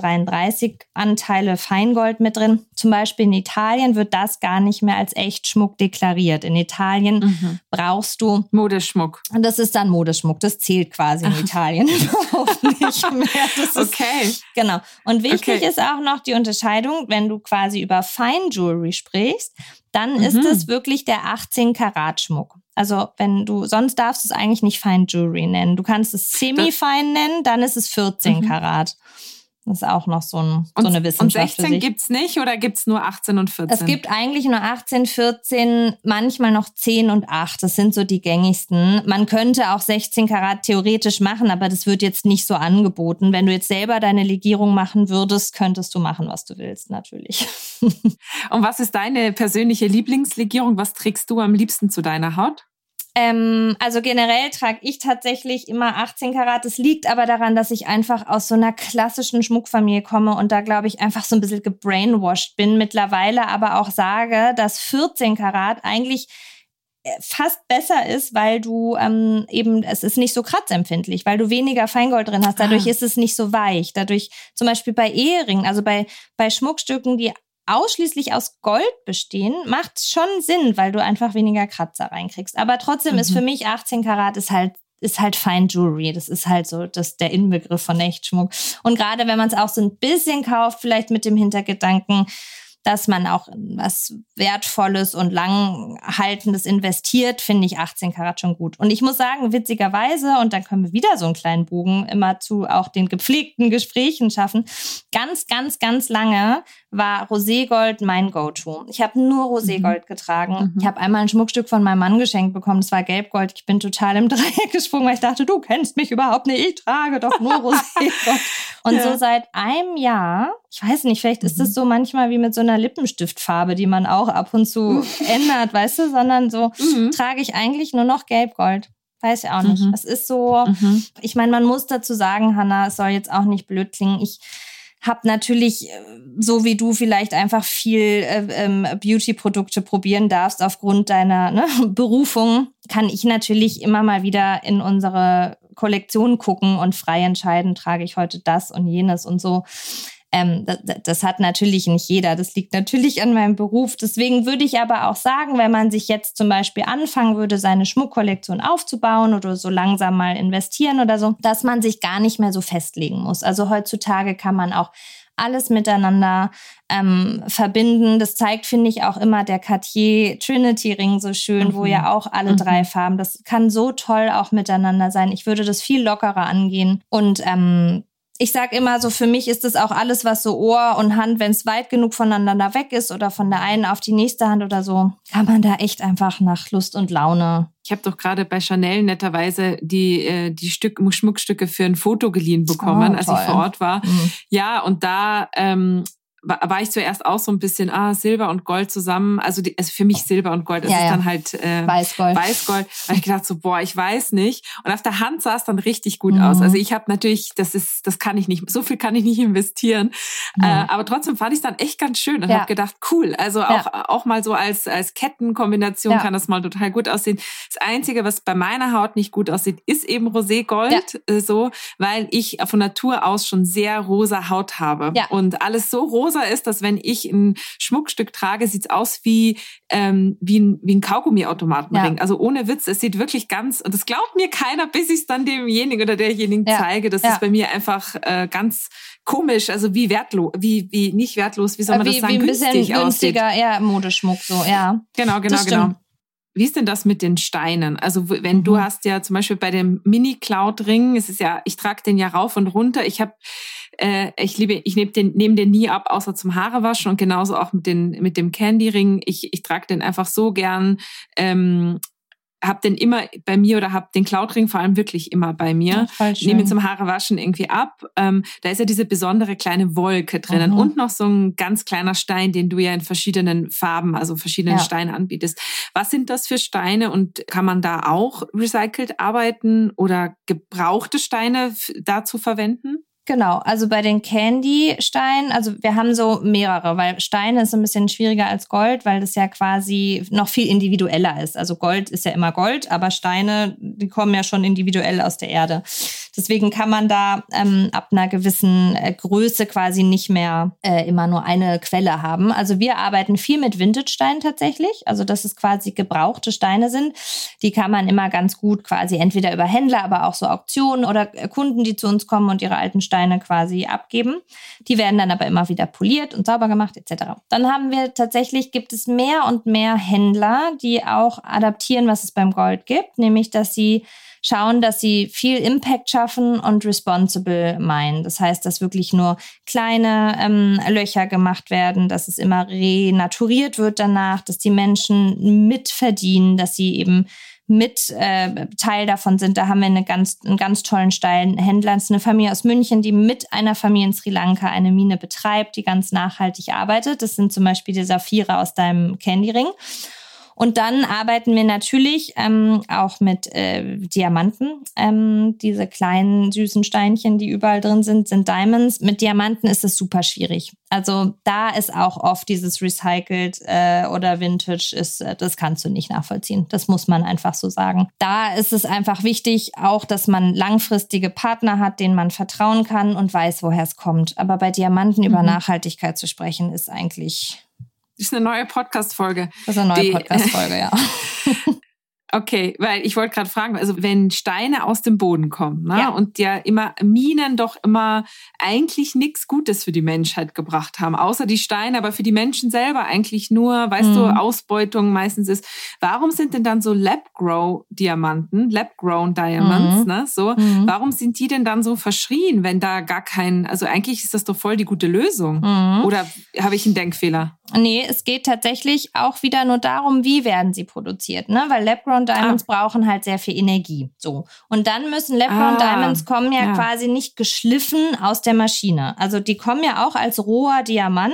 333 Anteile Feingold mit drin. Zum Beispiel in Italien wird das gar nicht mehr als Echtschmuck deklariert. In Italien brauchst du Modeschmuck. Und das ist dann Modeschmuck. Das zählt quasi in Italien überhaupt nicht mehr. Das ist, genau. Und wichtig ist auch noch die Unterscheidung, wenn du quasi über Fine Jewelry sprichst, dann ist es wirklich der 18-Karat-Schmuck. Also sonst darfst du es eigentlich nicht Fine Jewelry nennen. Du kannst es Semi-Fine nennen, dann ist es 14 Karat. Das ist auch noch so eine Wissenschaft. Und 16 gibt's nicht oder gibt's nur 18 und 14? Es gibt eigentlich nur 18, 14, manchmal noch 10 und 8. Das sind so die gängigsten. Man könnte auch 16 Karat theoretisch machen, aber das wird jetzt nicht so angeboten. Wenn du jetzt selber deine Legierung machen würdest, könntest du machen, was du willst, natürlich. Und was ist deine persönliche Lieblingslegierung? Was trägst du am liebsten zu deiner Haut? Also generell trage ich tatsächlich immer 18 Karat. Das liegt aber daran, dass ich einfach aus so einer klassischen Schmuckfamilie komme und da, glaube ich, einfach so ein bisschen gebrainwashed bin mittlerweile, aber auch sage, dass 14 Karat eigentlich fast besser ist, weil du es ist nicht so kratzempfindlich, weil du weniger Feingold drin hast. Dadurch ist es nicht so weich. Dadurch zum Beispiel bei Eheringen, also bei Schmuckstücken, die ausschließlich aus Gold bestehen, macht schon Sinn, weil du einfach weniger Kratzer reinkriegst. Aber trotzdem ist für mich 18 Karat ist halt Fine Jewelry. Das ist halt so der Inbegriff von Echtschmuck. Und gerade wenn man es auch so ein bisschen kauft, vielleicht mit dem Hintergedanken, dass man auch was Wertvolles und Langhaltendes investiert, finde ich 18 Karat schon gut. Und ich muss sagen, witzigerweise, und dann können wir wieder so einen kleinen Bogen immer zu auch den gepflegten Gesprächen schaffen, ganz, ganz, ganz lange war Roségold mein Go-To. Ich habe nur Roségold getragen. Ich habe einmal ein Schmuckstück von meinem Mann geschenkt bekommen, das war Gelbgold. Ich bin total im Dreieck gesprungen, weil ich dachte, du kennst mich überhaupt nicht, ich trage doch nur Roségold. Und so seit einem Jahr, ich weiß nicht, vielleicht ist das so manchmal wie mit so einer Lippenstiftfarbe, die man auch ab und zu ändert, weißt du, sondern so trage ich eigentlich nur noch Gelb-Gold. Weiß ich auch nicht. Es ist so, ich meine, man muss dazu sagen, Hanna, es soll jetzt auch nicht blöd klingen. Ich habe natürlich, so wie du vielleicht einfach viel Beauty-Produkte probieren darfst aufgrund deiner Berufung, kann ich natürlich immer mal wieder in unsere Kollektion gucken und frei entscheiden, trage ich heute das und jenes und so. Das hat natürlich nicht jeder. Das liegt natürlich an meinem Beruf. Deswegen würde ich aber auch sagen, wenn man sich jetzt zum Beispiel anfangen würde, seine Schmuckkollektion aufzubauen oder so langsam mal investieren oder so, dass man sich gar nicht mehr so festlegen muss. Also heutzutage kann man auch alles miteinander verbinden. Das zeigt, finde ich, auch immer der Cartier Trinity Ring so schön, wo ja auch alle 3 Farben, das kann so toll auch miteinander sein. Ich würde das viel lockerer angehen und ich sage immer so, für mich ist das auch alles, was so Ohr und Hand, wenn es weit genug voneinander weg ist oder von der einen auf die nächste Hand oder so, kann man da echt einfach nach Lust und Laune. Ich habe doch gerade bei Chanel netterweise die Schmuckstücke für ein Foto geliehen bekommen, als ich vor Ort war. Ja, und da war ich zuerst auch so ein bisschen, Silber und Gold zusammen. Also für mich Silber und Gold, das ist dann halt Weißgold. Da habe ich gedacht so, ich weiß nicht. Und auf der Hand sah es dann richtig gut aus. Also ich habe natürlich, das kann ich nicht, so viel kann ich nicht investieren. Aber trotzdem fand ich es dann echt ganz schön und habe gedacht, cool. Also auch mal so als Kettenkombination kann das mal total gut aussehen. Das Einzige, was bei meiner Haut nicht gut aussieht, ist eben Roségold, so, weil ich von Natur aus schon sehr rosa Haut habe. Ja. Und alles so rosa ist, dass wenn ich ein Schmuckstück trage, sieht's aus wie ein Kaugummiautomatenring. Also ohne Witz, es sieht wirklich ganz, und das glaubt mir keiner, bis ich es dann demjenigen oder derjenigen zeige. Das ist bei mir einfach ganz komisch, also wie wertlos, wie nicht wertlos, wie soll man das sagen, wie ein bisschen günstiger, Modeschmuck so, Genau. Wie ist denn das mit den Steinen? Also wenn du hast ja zum Beispiel bei dem Mini-Cloud-Ring, es ist ja, ich trage den ja rauf und runter. Ich nehme den nie ab, außer zum Haare waschen, und genauso auch mit dem Candy-Ring. Ich trage den einfach so gern, hab den immer bei mir oder hab den Cloud-Ring vor allem wirklich immer bei mir. Nehme ihn zum Haarewaschen irgendwie ab. Da ist ja diese besondere kleine Wolke drinnen und noch so ein ganz kleiner Stein, den du ja in verschiedenen Farben, also verschiedenen Steine anbietest. Was sind das für Steine und kann man da auch recycelt arbeiten oder gebrauchte Steine dazu verwenden? Genau, also bei den Candy-Steinen, also wir haben so mehrere, weil Steine ist ein bisschen schwieriger als Gold, weil das ja quasi noch viel individueller ist. Also Gold ist ja immer Gold, aber Steine, die kommen ja schon individuell aus der Erde. Deswegen kann man da ab einer gewissen Größe quasi nicht mehr immer nur eine Quelle haben. Also wir arbeiten viel mit Vintage-Steinen tatsächlich, also dass es quasi gebrauchte Steine sind. Die kann man immer ganz gut quasi entweder über Händler, aber auch so Auktionen oder Kunden, die zu uns kommen und ihre alten Steine quasi abgeben. Die werden dann aber immer wieder poliert und sauber gemacht etc. Dann gibt es mehr und mehr Händler, die auch adaptieren, was es beim Gold gibt, nämlich dass sie schauen, dass sie viel Impact schaffen und responsible meinen. Das heißt, dass wirklich nur kleine Löcher gemacht werden, dass es immer renaturiert wird danach, dass die Menschen mitverdienen, dass sie eben mit Teil davon sind. Da haben wir einen ganz tollen Steinhändler. Das ist eine Familie aus München, die mit einer Familie in Sri Lanka eine Mine betreibt, die ganz nachhaltig arbeitet. Das sind zum Beispiel die Saphire aus deinem Candy-Ring. Und dann arbeiten wir natürlich auch mit Diamanten. Diese kleinen süßen Steinchen, die überall drin sind Diamonds. Mit Diamanten ist es super schwierig. Also da ist auch oft dieses Recycled oder Vintage, das kannst du nicht nachvollziehen. Das muss man einfach so sagen. Da ist es einfach wichtig auch, dass man langfristige Partner hat, denen man vertrauen kann und weiß, woher es kommt. Aber bei Diamanten über Nachhaltigkeit zu sprechen, ist eigentlich... Das ist eine neue Podcast-Folge. Das ist eine neue Podcast-Folge, ja. Okay, weil ich wollte gerade fragen, also wenn Steine aus dem Boden kommen, ne, und ja immer Minen doch immer eigentlich nichts Gutes für die Menschheit gebracht haben, außer die Steine, aber für die Menschen selber eigentlich nur, weißt du, Ausbeutung meistens ist. Warum sind denn dann so Lab-Grown Diamonds, ne, so? Warum sind die denn dann so verschrien, wenn da gar kein, also eigentlich ist das doch voll die gute Lösung. Oder habe ich einen Denkfehler? Nee, es geht tatsächlich auch wieder nur darum, wie werden sie produziert, ne? Weil Lab-Grown Diamonds brauchen halt sehr viel Energie. So. Und dann müssen Lab-Grown Diamonds kommen ja quasi nicht geschliffen aus der Maschine. Also die kommen ja auch als roher Diamant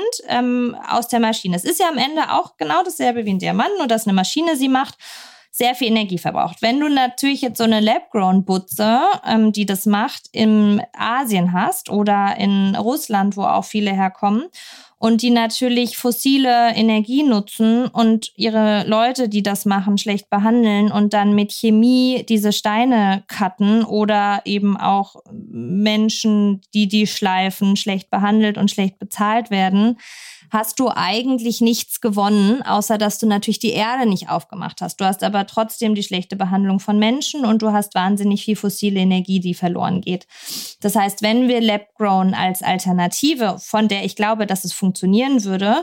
aus der Maschine. Es ist ja am Ende auch genau dasselbe wie ein Diamant, nur dass eine Maschine sie macht, sehr viel Energie verbraucht. Wenn du natürlich jetzt so eine Lab-Grown-Butze, die das macht, in Asien hast oder in Russland, wo auch viele herkommen, und die natürlich fossile Energie nutzen und ihre Leute, die das machen, schlecht behandeln und dann mit Chemie diese Steine cutten oder eben auch Menschen, die schleifen, schlecht behandelt und schlecht bezahlt werden, hast du eigentlich nichts gewonnen, außer dass du natürlich die Erde nicht aufgemacht hast. Du hast aber trotzdem die schlechte Behandlung von Menschen und du hast wahnsinnig viel fossile Energie, die verloren geht. Das heißt, wenn wir Lab-Grown als Alternative, von der ich glaube, dass es funktionieren würde,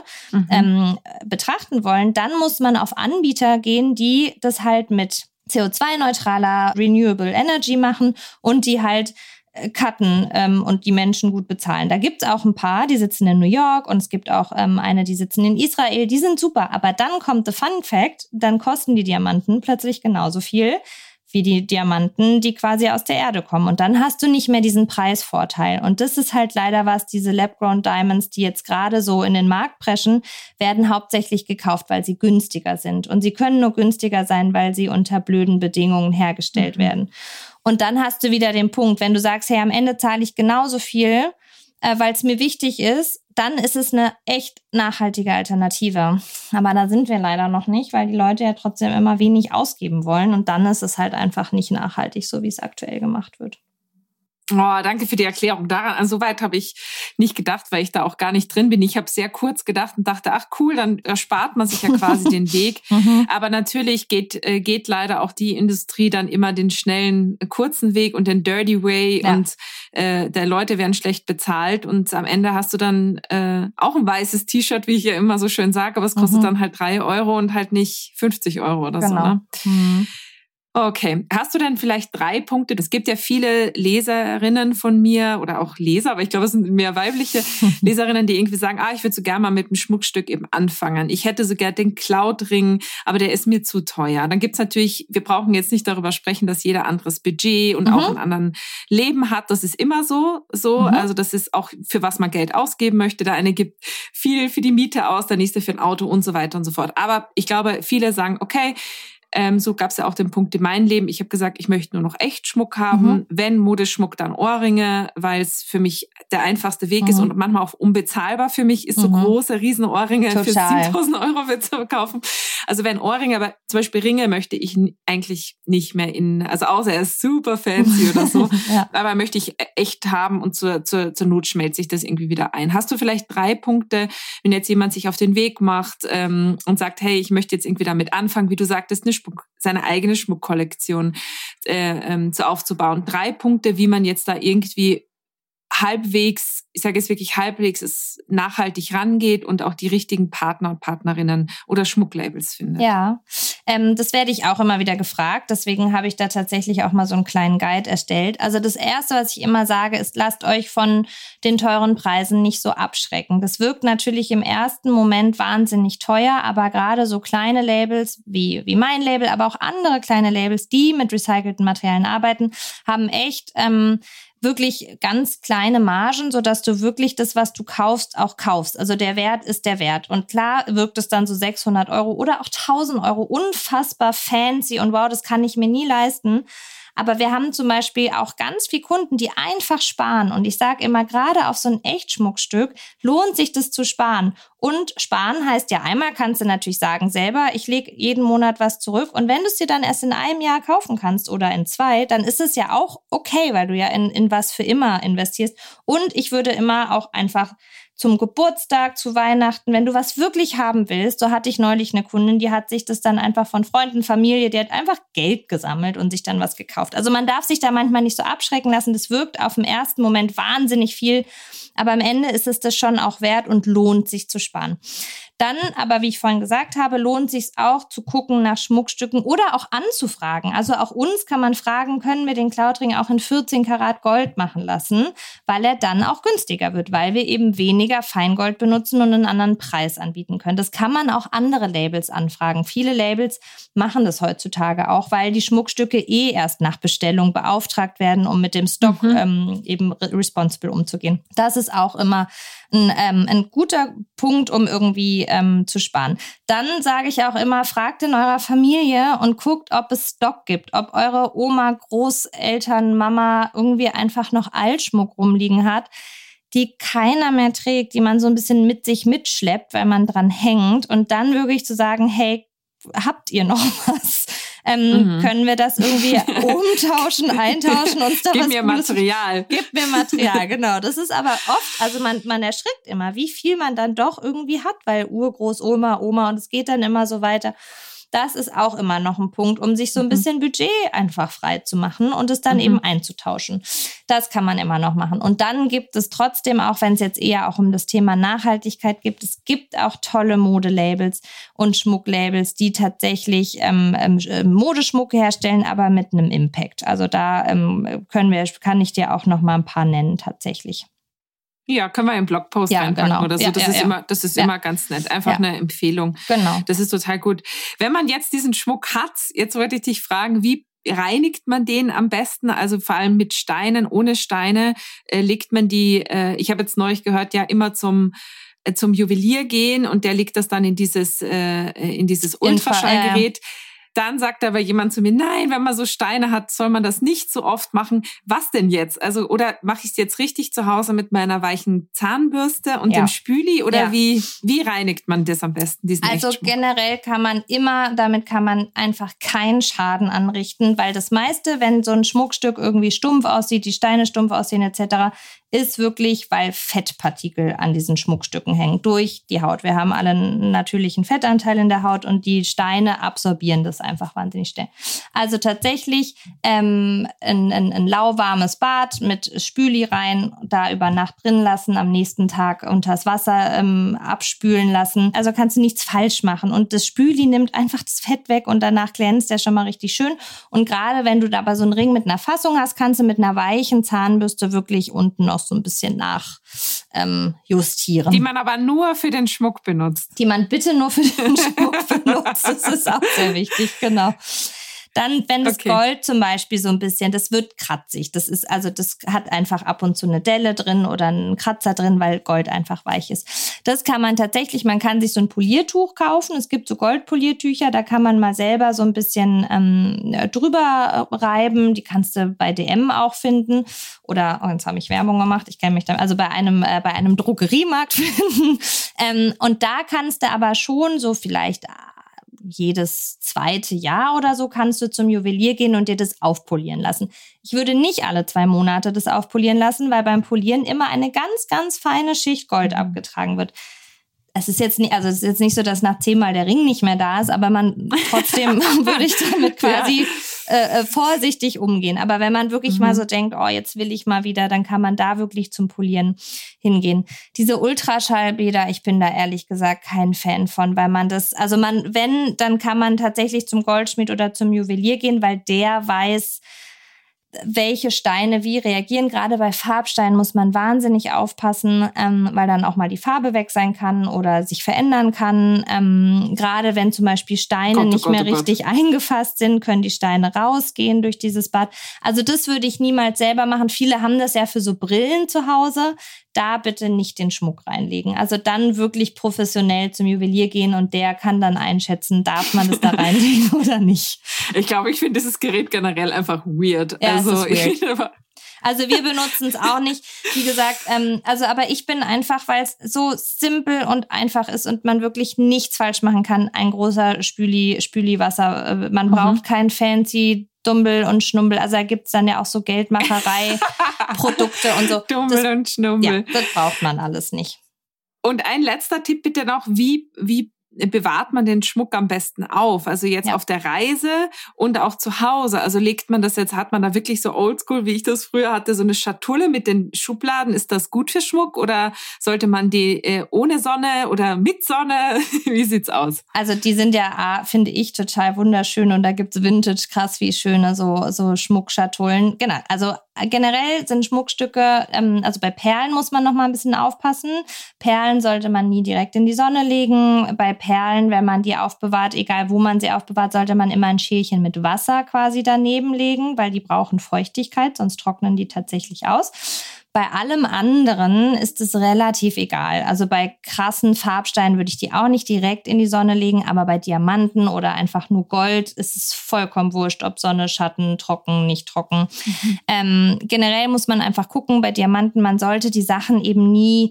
betrachten wollen, dann muss man auf Anbieter gehen, die das halt mit CO2-neutraler Renewable Energy machen und die halt cutten und die Menschen gut bezahlen. Da gibt's auch ein paar, die sitzen in New York und es gibt auch eine, die sitzen in Israel. Die sind super, aber dann kommt the fun fact, dann kosten die Diamanten plötzlich genauso viel wie die Diamanten, die quasi aus der Erde kommen. Und dann hast du nicht mehr diesen Preisvorteil. Und das ist halt leider was, diese Lab-Grown Diamonds, die jetzt gerade so in den Markt preschen, werden hauptsächlich gekauft, weil sie günstiger sind. Und sie können nur günstiger sein, weil sie unter blöden Bedingungen hergestellt werden. Und dann hast du wieder den Punkt, wenn du sagst, hey, am Ende zahle ich genauso viel, weil es mir wichtig ist, dann ist es eine echt nachhaltige Alternative. Aber da sind wir leider noch nicht, weil die Leute ja trotzdem immer wenig ausgeben wollen. Und dann ist es halt einfach nicht nachhaltig, so wie es aktuell gemacht wird. Oh, danke für die Erklärung. Daran, so weit habe ich nicht gedacht, weil ich da auch gar nicht drin bin. Ich habe sehr kurz gedacht und dachte, ach cool, dann erspart man sich ja quasi den Weg. Aber natürlich geht leider auch die Industrie dann immer den schnellen, kurzen Weg und den dirty way und der Leute werden schlecht bezahlt und am Ende hast du dann auch ein weißes T-Shirt, wie ich ja immer so schön sage, aber es kostet dann halt 3 € und halt nicht 50 € oder so. Ne? Okay. Hast du denn vielleicht 3 Punkte? Es gibt ja viele Leserinnen von mir oder auch Leser, aber ich glaube, es sind mehr weibliche Leserinnen, die irgendwie sagen, ich würde so gerne mal mit dem Schmuckstück eben anfangen. Ich hätte so gerne den Cloud-Ring, aber der ist mir zu teuer. Dann gibt's natürlich, wir brauchen jetzt nicht darüber sprechen, dass jeder anderes Budget und auch einen anderen Leben hat. Das ist immer so. Also das ist auch, für was man Geld ausgeben möchte. Der eine gibt viel für die Miete aus, der nächste für ein Auto und so weiter und so fort. Aber ich glaube, viele sagen, okay, so gab es ja auch den Punkt in meinem Leben. Ich habe gesagt, ich möchte nur noch echt Schmuck haben. Wenn Modeschmuck, dann Ohrringe, weil es für mich der einfachste Weg ist und manchmal auch unbezahlbar für mich ist, so große, riesen Ohrringe für 7.000 € zu kaufen. Also wenn Ohrringe, aber zum Beispiel Ringe möchte ich eigentlich nicht mehr also außer er ist super fancy oder so, aber möchte ich echt haben und zur Not schmelze ich das irgendwie wieder ein. Hast du vielleicht 3 Punkte, wenn jetzt jemand sich auf den Weg macht und sagt, hey, ich möchte jetzt irgendwie damit anfangen, wie du sagtest, seine eigene Schmuckkollektion aufzubauen. 3 Punkte, wie man jetzt da irgendwie halbwegs, ich sage jetzt wirklich halbwegs, es nachhaltig rangeht und auch die richtigen Partner und Partnerinnen oder Schmucklabels findet. Ja, das werde ich auch immer wieder gefragt. Deswegen habe ich da tatsächlich auch mal so einen kleinen Guide erstellt. Also das Erste, was ich immer sage, ist, lasst euch von den teuren Preisen nicht so abschrecken. Das wirkt natürlich im ersten Moment wahnsinnig teuer, aber gerade so kleine Labels wie mein Label, aber auch andere kleine Labels, die mit recycelten Materialien arbeiten, haben echt wirklich ganz kleine Margen, sodass du wirklich das, was du kaufst, auch kaufst. Also der Wert ist der Wert. Und klar wirkt es dann so 600 € oder auch 1.000 € unfassbar fancy und wow, das kann ich mir nie leisten. Aber wir haben zum Beispiel auch ganz viele Kunden, die einfach sparen. Und ich sage immer, gerade auf so ein Echtschmuckstück lohnt sich das zu sparen. Und sparen heißt ja, einmal kannst du natürlich sagen selber, ich lege jeden Monat was zurück. Und wenn du es dir dann erst in einem Jahr kaufen kannst oder in 2, dann ist es ja auch okay, weil du ja in was für immer investierst. Und ich würde immer auch einfach zum Geburtstag, zu Weihnachten, wenn du was wirklich haben willst, so hatte ich neulich eine Kundin, die hat sich das dann einfach von Freunden, Familie, die hat einfach Geld gesammelt und sich dann was gekauft. Also man darf sich da manchmal nicht so abschrecken lassen, das wirkt auf den ersten Moment wahnsinnig viel, aber am Ende ist es das schon auch wert und lohnt sich zu sparen. Dann aber, wie ich vorhin gesagt habe, lohnt sich auch zu gucken nach Schmuckstücken oder auch anzufragen. Also auch uns kann man fragen, können wir den Klautring auch in 14 Karat Gold machen lassen, weil er dann auch günstiger wird, weil wir eben weniger Feingold benutzen und einen anderen Preis anbieten können. Das kann man auch andere Labels anfragen. Viele Labels machen das heutzutage auch, weil die Schmuckstücke erst nach Bestellung beauftragt werden, um mit dem Stock eben responsible umzugehen. Das ist auch immer ein guter Punkt, um irgendwie zu sparen. Dann sage ich auch immer, fragt in eurer Familie und guckt, ob es Stock gibt, ob eure Oma, Großeltern, Mama irgendwie einfach noch Altschmuck rumliegen hat, die keiner mehr trägt, die man so ein bisschen mit sich mitschleppt, weil man dran hängt, und dann wirklich zu sagen, hey, habt ihr noch was? Können wir das irgendwie umtauschen, eintauschen, uns da Gib was mir Gutes? Material. Gib mir Material, genau. Das ist aber oft, also man erschrickt immer, wie viel man dann doch irgendwie hat, weil Urgroßoma, Oma, und es geht dann immer so weiter. Das ist auch immer noch ein Punkt, um sich so ein bisschen Budget einfach frei zu machen und es dann eben einzutauschen. Das kann man immer noch machen. Und dann gibt es trotzdem, auch wenn es jetzt eher auch um das Thema Nachhaltigkeit geht, es gibt auch tolle Modelabels und Schmucklabels, die tatsächlich Modeschmuck herstellen, aber mit einem Impact. Also da kann ich dir auch noch mal ein paar nennen tatsächlich. Ja, können wir im Blogpost reinpacken oder so. Ja, das ist immer ganz nett. Einfach eine Empfehlung. Genau. Das ist total gut. Wenn man jetzt diesen Schmuck hat, jetzt wollte ich dich fragen, wie reinigt man den am besten? Also vor allem mit Steinen, ohne Steine, legt man die, ich habe jetzt neulich gehört, ja immer zum Juwelier gehen und der legt das dann in dieses Ultraschallgerät. Dann sagt aber jemand zu mir, nein, wenn man so Steine hat, soll man das nicht so oft machen. Was denn jetzt? Also, oder mache ich es jetzt richtig zu Hause mit meiner weichen Zahnbürste und dem Spüli? Oder wie reinigt man das am besten, diesen Also Echtschmuck? generell damit kann man einfach keinen Schaden anrichten, weil das meiste, wenn so ein Schmuckstück irgendwie stumpf aussieht, die Steine stumpf aussehen etc., ist wirklich, weil Fettpartikel an diesen Schmuckstücken hängen durch die Haut. Wir haben alle einen natürlichen Fettanteil in der Haut und die Steine absorbieren das einfach wahnsinnig schnell. Also tatsächlich ein lauwarmes Bad mit Spüli rein, da über Nacht drin lassen, am nächsten Tag unters Wasser abspülen lassen. Also kannst du nichts falsch machen. Und das Spüli nimmt einfach das Fett weg und danach glänzt der schon mal richtig schön. Und gerade wenn du dabei so einen Ring mit einer Fassung hast, kannst du mit einer weichen Zahnbürste wirklich unten noch so ein bisschen justieren. Die man aber nur für den Schmuck benutzt. Die man bitte nur für den Schmuck benutzt. Das ist auch sehr wichtig, genau. Dann, wenn das Gold zum Beispiel so ein bisschen, das wird kratzig. Das hat einfach ab und zu eine Delle drin oder einen Kratzer drin, weil Gold einfach weich ist. Das kann man tatsächlich, man kann sich so ein Poliertuch kaufen. Es gibt so Goldpoliertücher, da kann man mal selber so ein bisschen drüber reiben. Die kannst du bei DM auch finden. Oder, jetzt habe ich Werbung gemacht, ich kenne mich da, also bei einem Drogeriemarkt finden. Und da kannst du aber schon so vielleicht jedes zweite Jahr oder so kannst du zum Juwelier gehen und dir das aufpolieren lassen. Ich würde nicht alle 2 Monate das aufpolieren lassen, weil beim Polieren immer eine ganz, ganz feine Schicht Gold abgetragen wird. Es ist jetzt nicht so, dass nach 10 Mal der Ring nicht mehr da ist, aber trotzdem würde ich damit quasi vorsichtig umgehen. Aber wenn man wirklich mal so denkt, jetzt will ich mal wieder, dann kann man da wirklich zum Polieren hingehen. Diese Ultraschallbäder, ich bin da ehrlich gesagt kein Fan von, weil dann kann man tatsächlich zum Goldschmied oder zum Juwelier gehen, weil der weiß, welche Steine wie reagieren. Gerade bei Farbsteinen muss man wahnsinnig aufpassen, weil dann auch mal die Farbe weg sein kann oder sich verändern kann. Gerade wenn zum Beispiel Steine nicht mehr richtig eingefasst sind, können die Steine rausgehen durch dieses Bad. Also das würde ich niemals selber machen. Viele haben das ja für so Brillen zu Hause. Da bitte nicht den Schmuck reinlegen. Also dann wirklich professionell zum Juwelier gehen und der kann dann einschätzen, darf man das da reinlegen oder nicht. Ich glaube, ich finde dieses Gerät generell einfach weird. Ja, also wir benutzen es auch nicht. Wie gesagt, aber ich bin einfach, weil es so simpel und einfach ist und man wirklich nichts falsch machen kann, ein großer Spüliwasser. Man braucht kein fancy Dumbel und Schnumbel. Also da gibt's dann ja auch so Geldmacherei-Produkte und so. Dumbel und Schnumbel. Ja, das braucht man alles nicht. Und ein letzter Tipp bitte noch, wie bewahrt man den Schmuck am besten auf? Also jetzt auf der Reise und auch zu Hause. Also legt man das jetzt, hat man da wirklich so oldschool, wie ich das früher hatte, so eine Schatulle mit den Schubladen? Ist das gut für Schmuck oder sollte man die ohne Sonne oder mit Sonne? Wie sieht's aus? Also die sind ja, finde ich, total wunderschön und da gibt's Vintage, krass wie schöne so Schmuckschatullen. Genau, also generell sind Schmuckstücke, also bei Perlen muss man noch mal ein bisschen aufpassen. Perlen sollte man nie direkt in die Sonne legen. Bei Perlen, wenn man die aufbewahrt, egal wo man sie aufbewahrt, sollte man immer ein Schälchen mit Wasser quasi daneben legen, weil die brauchen Feuchtigkeit, sonst trocknen die tatsächlich aus. Bei allem anderen ist es relativ egal. Also bei krassen Farbsteinen würde ich die auch nicht direkt in die Sonne legen, aber bei Diamanten oder einfach nur Gold ist es vollkommen wurscht, ob Sonne, Schatten, trocken, nicht trocken. Generell muss man einfach gucken, bei Diamanten, man sollte die Sachen eben nie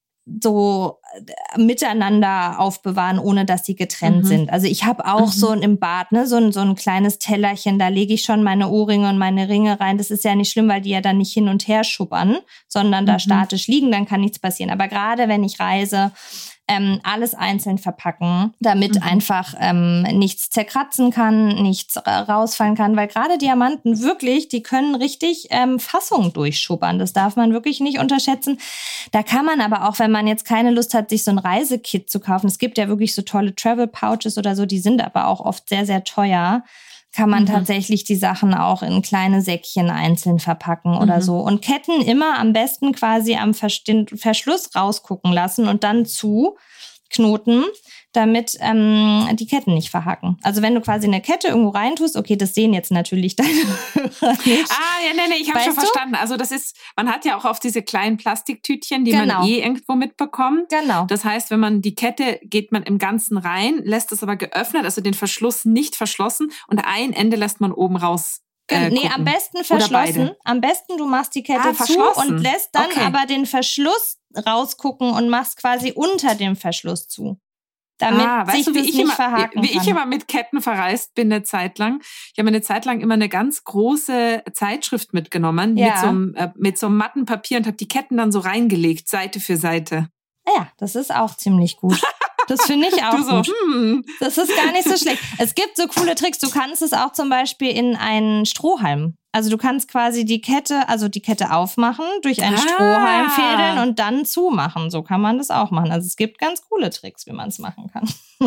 so miteinander aufbewahren, ohne dass sie getrennt sind. Also ich habe auch so im Bad, ne, so ein kleines Tellerchen, da lege ich schon meine Ohrringe und meine Ringe rein. Das ist ja nicht schlimm, weil die ja dann nicht hin und her schubbern, sondern da statisch liegen, dann kann nichts passieren. Aber gerade wenn ich reise, alles einzeln verpacken, damit einfach nichts zerkratzen kann, nichts rausfallen kann, weil gerade Diamanten wirklich, die können richtig Fassung durchschubbern. Das darf man wirklich nicht unterschätzen. Da kann man aber auch, wenn man jetzt keine Lust hat, sich so ein Reisekit zu kaufen, es gibt ja wirklich so tolle Travel Pouches oder so, die sind aber auch oft sehr, sehr teuer, kann man tatsächlich die Sachen auch in kleine Säckchen einzeln verpacken oder so. Und Ketten immer am besten quasi am Verschluss rausgucken lassen und dann zuknoten, damit die Ketten nicht verhacken. Also wenn du quasi eine Kette irgendwo reintust, okay, das sehen jetzt natürlich deine Hörer nicht. Nee, ich habe schon verstanden. Also das ist, man hat ja auch auf diese kleinen Plastiktütchen, die man irgendwo mitbekommt. Genau. Das heißt, wenn man die Kette, geht man im Ganzen rein, lässt es aber geöffnet, also den Verschluss nicht verschlossen und ein Ende lässt man oben raus. Am besten verschlossen. Am besten du machst die Kette zu und lässt dann aber den Verschluss rausgucken und machst quasi unter dem Verschluss zu. Damit sich das nicht verhaken kann. Wie ich immer mit Ketten verreist bin eine Zeit lang. Ich habe eine Zeit lang immer eine ganz große Zeitschrift mitgenommen mit so einem matten Papier und habe die Ketten dann so reingelegt, Seite für Seite. Ja, das ist auch ziemlich gut. Das finde ich auch gut. Das ist gar nicht so schlecht. Es gibt so coole Tricks. Du kannst es auch zum Beispiel in einen Strohhalm. Also du kannst quasi die Kette aufmachen, durch einen Strohhalm fädeln und dann zumachen. So kann man das auch machen. Also es gibt ganz coole Tricks, wie man es machen kann.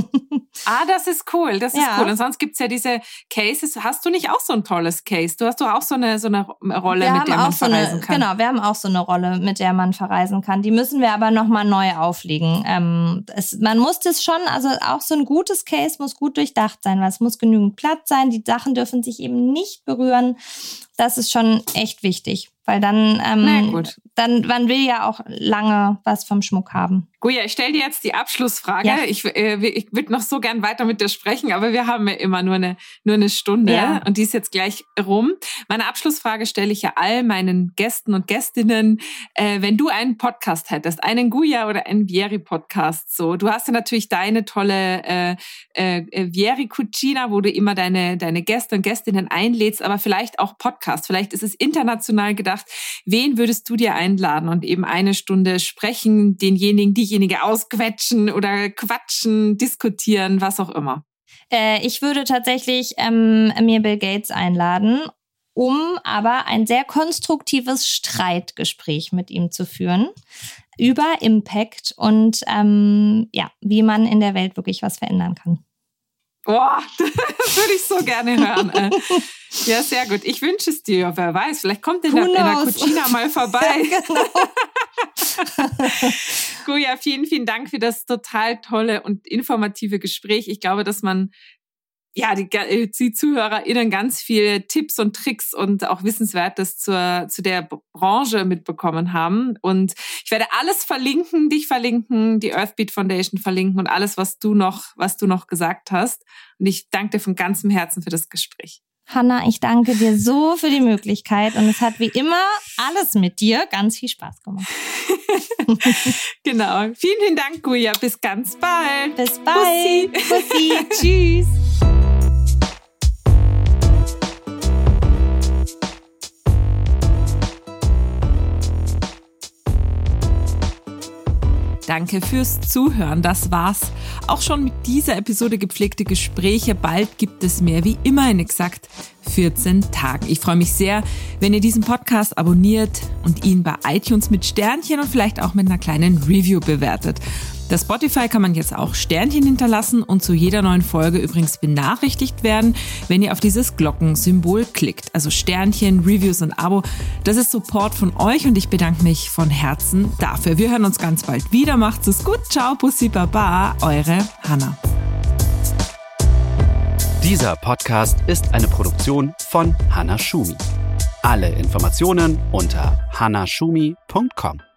Das ist cool. Das ist cool. Und sonst gibt's ja diese Cases. Hast du nicht auch so ein tolles Case? Du hast doch auch so eine Rolle, mit der man verreisen kann. Genau, wir haben auch so eine Rolle, mit der man verreisen kann. Die müssen wir aber nochmal neu auflegen. Man muss das schon, also auch so ein gutes Case muss gut durchdacht sein, weil es muss genügend Platz sein. Die Sachen dürfen sich eben nicht berühren. Das ist schon echt wichtig, weil dann, man will ja auch lange was vom Schmuck haben. Guja, ich stelle dir jetzt die Abschlussfrage. Ja. Ich würde noch so gern weiter mit dir sprechen, aber wir haben ja immer nur eine Stunde und die ist jetzt gleich rum. Meine Abschlussfrage stelle ich ja all meinen Gästen und Gästinnen. Wenn du einen Podcast hättest, einen Guja oder einen Vieri-Podcast, so, du hast ja natürlich deine tolle Vieri Cucina, wo du immer deine Gäste und Gästinnen einlädst, aber vielleicht auch Podcast. Vielleicht ist es international gedacht. Wen würdest du dir einladen und eben eine Stunde sprechen, diejenige ausquetschen oder quatschen, diskutieren, was auch immer? Ich würde tatsächlich mir Bill Gates einladen, um aber ein sehr konstruktives Streitgespräch mit ihm zu führen über Impact und wie man in der Welt wirklich was verändern kann. Boah, das würde ich so gerne hören. Ja, sehr gut. Ich wünsche es dir. Wer weiß, vielleicht kommt in der Cucina mal vorbei. Genau. Guja, vielen, vielen Dank für das total tolle und informative Gespräch. Ich glaube, dass man die ZuhörerInnen ganz viele Tipps und Tricks und auch Wissenswertes zu der Branche mitbekommen haben. Und ich werde alles verlinken, dich verlinken, die Earthbeat Foundation verlinken und alles, was du noch gesagt hast. Und ich danke dir von ganzem Herzen für das Gespräch. Hanna, ich danke dir so für die Möglichkeit und es hat wie immer alles mit dir ganz viel Spaß gemacht. Genau. Vielen, vielen Dank, Guja. Bis ganz bald. Bis bald. Bussi. Tschüss. Danke fürs Zuhören. Das war's auch schon mit dieser Episode gepflegte Gespräche. Bald gibt es mehr, wie immer in exakt 14 Tagen. Ich freue mich sehr, wenn ihr diesen Podcast abonniert und ihn bei iTunes mit Sternchen und vielleicht auch mit einer kleinen Review bewertet. Bei Spotify kann man jetzt auch Sternchen hinterlassen und zu jeder neuen Folge übrigens benachrichtigt werden, wenn ihr auf dieses Glockensymbol klickt. Also Sternchen, Reviews und Abo, das ist Support von euch und ich bedanke mich von Herzen dafür. Wir hören uns ganz bald wieder. Macht's es gut. Ciao, Bussi, Baba, eure Hanna. Dieser Podcast ist eine Produktion von Hanna Schumi. Alle Informationen unter hannashumi.com.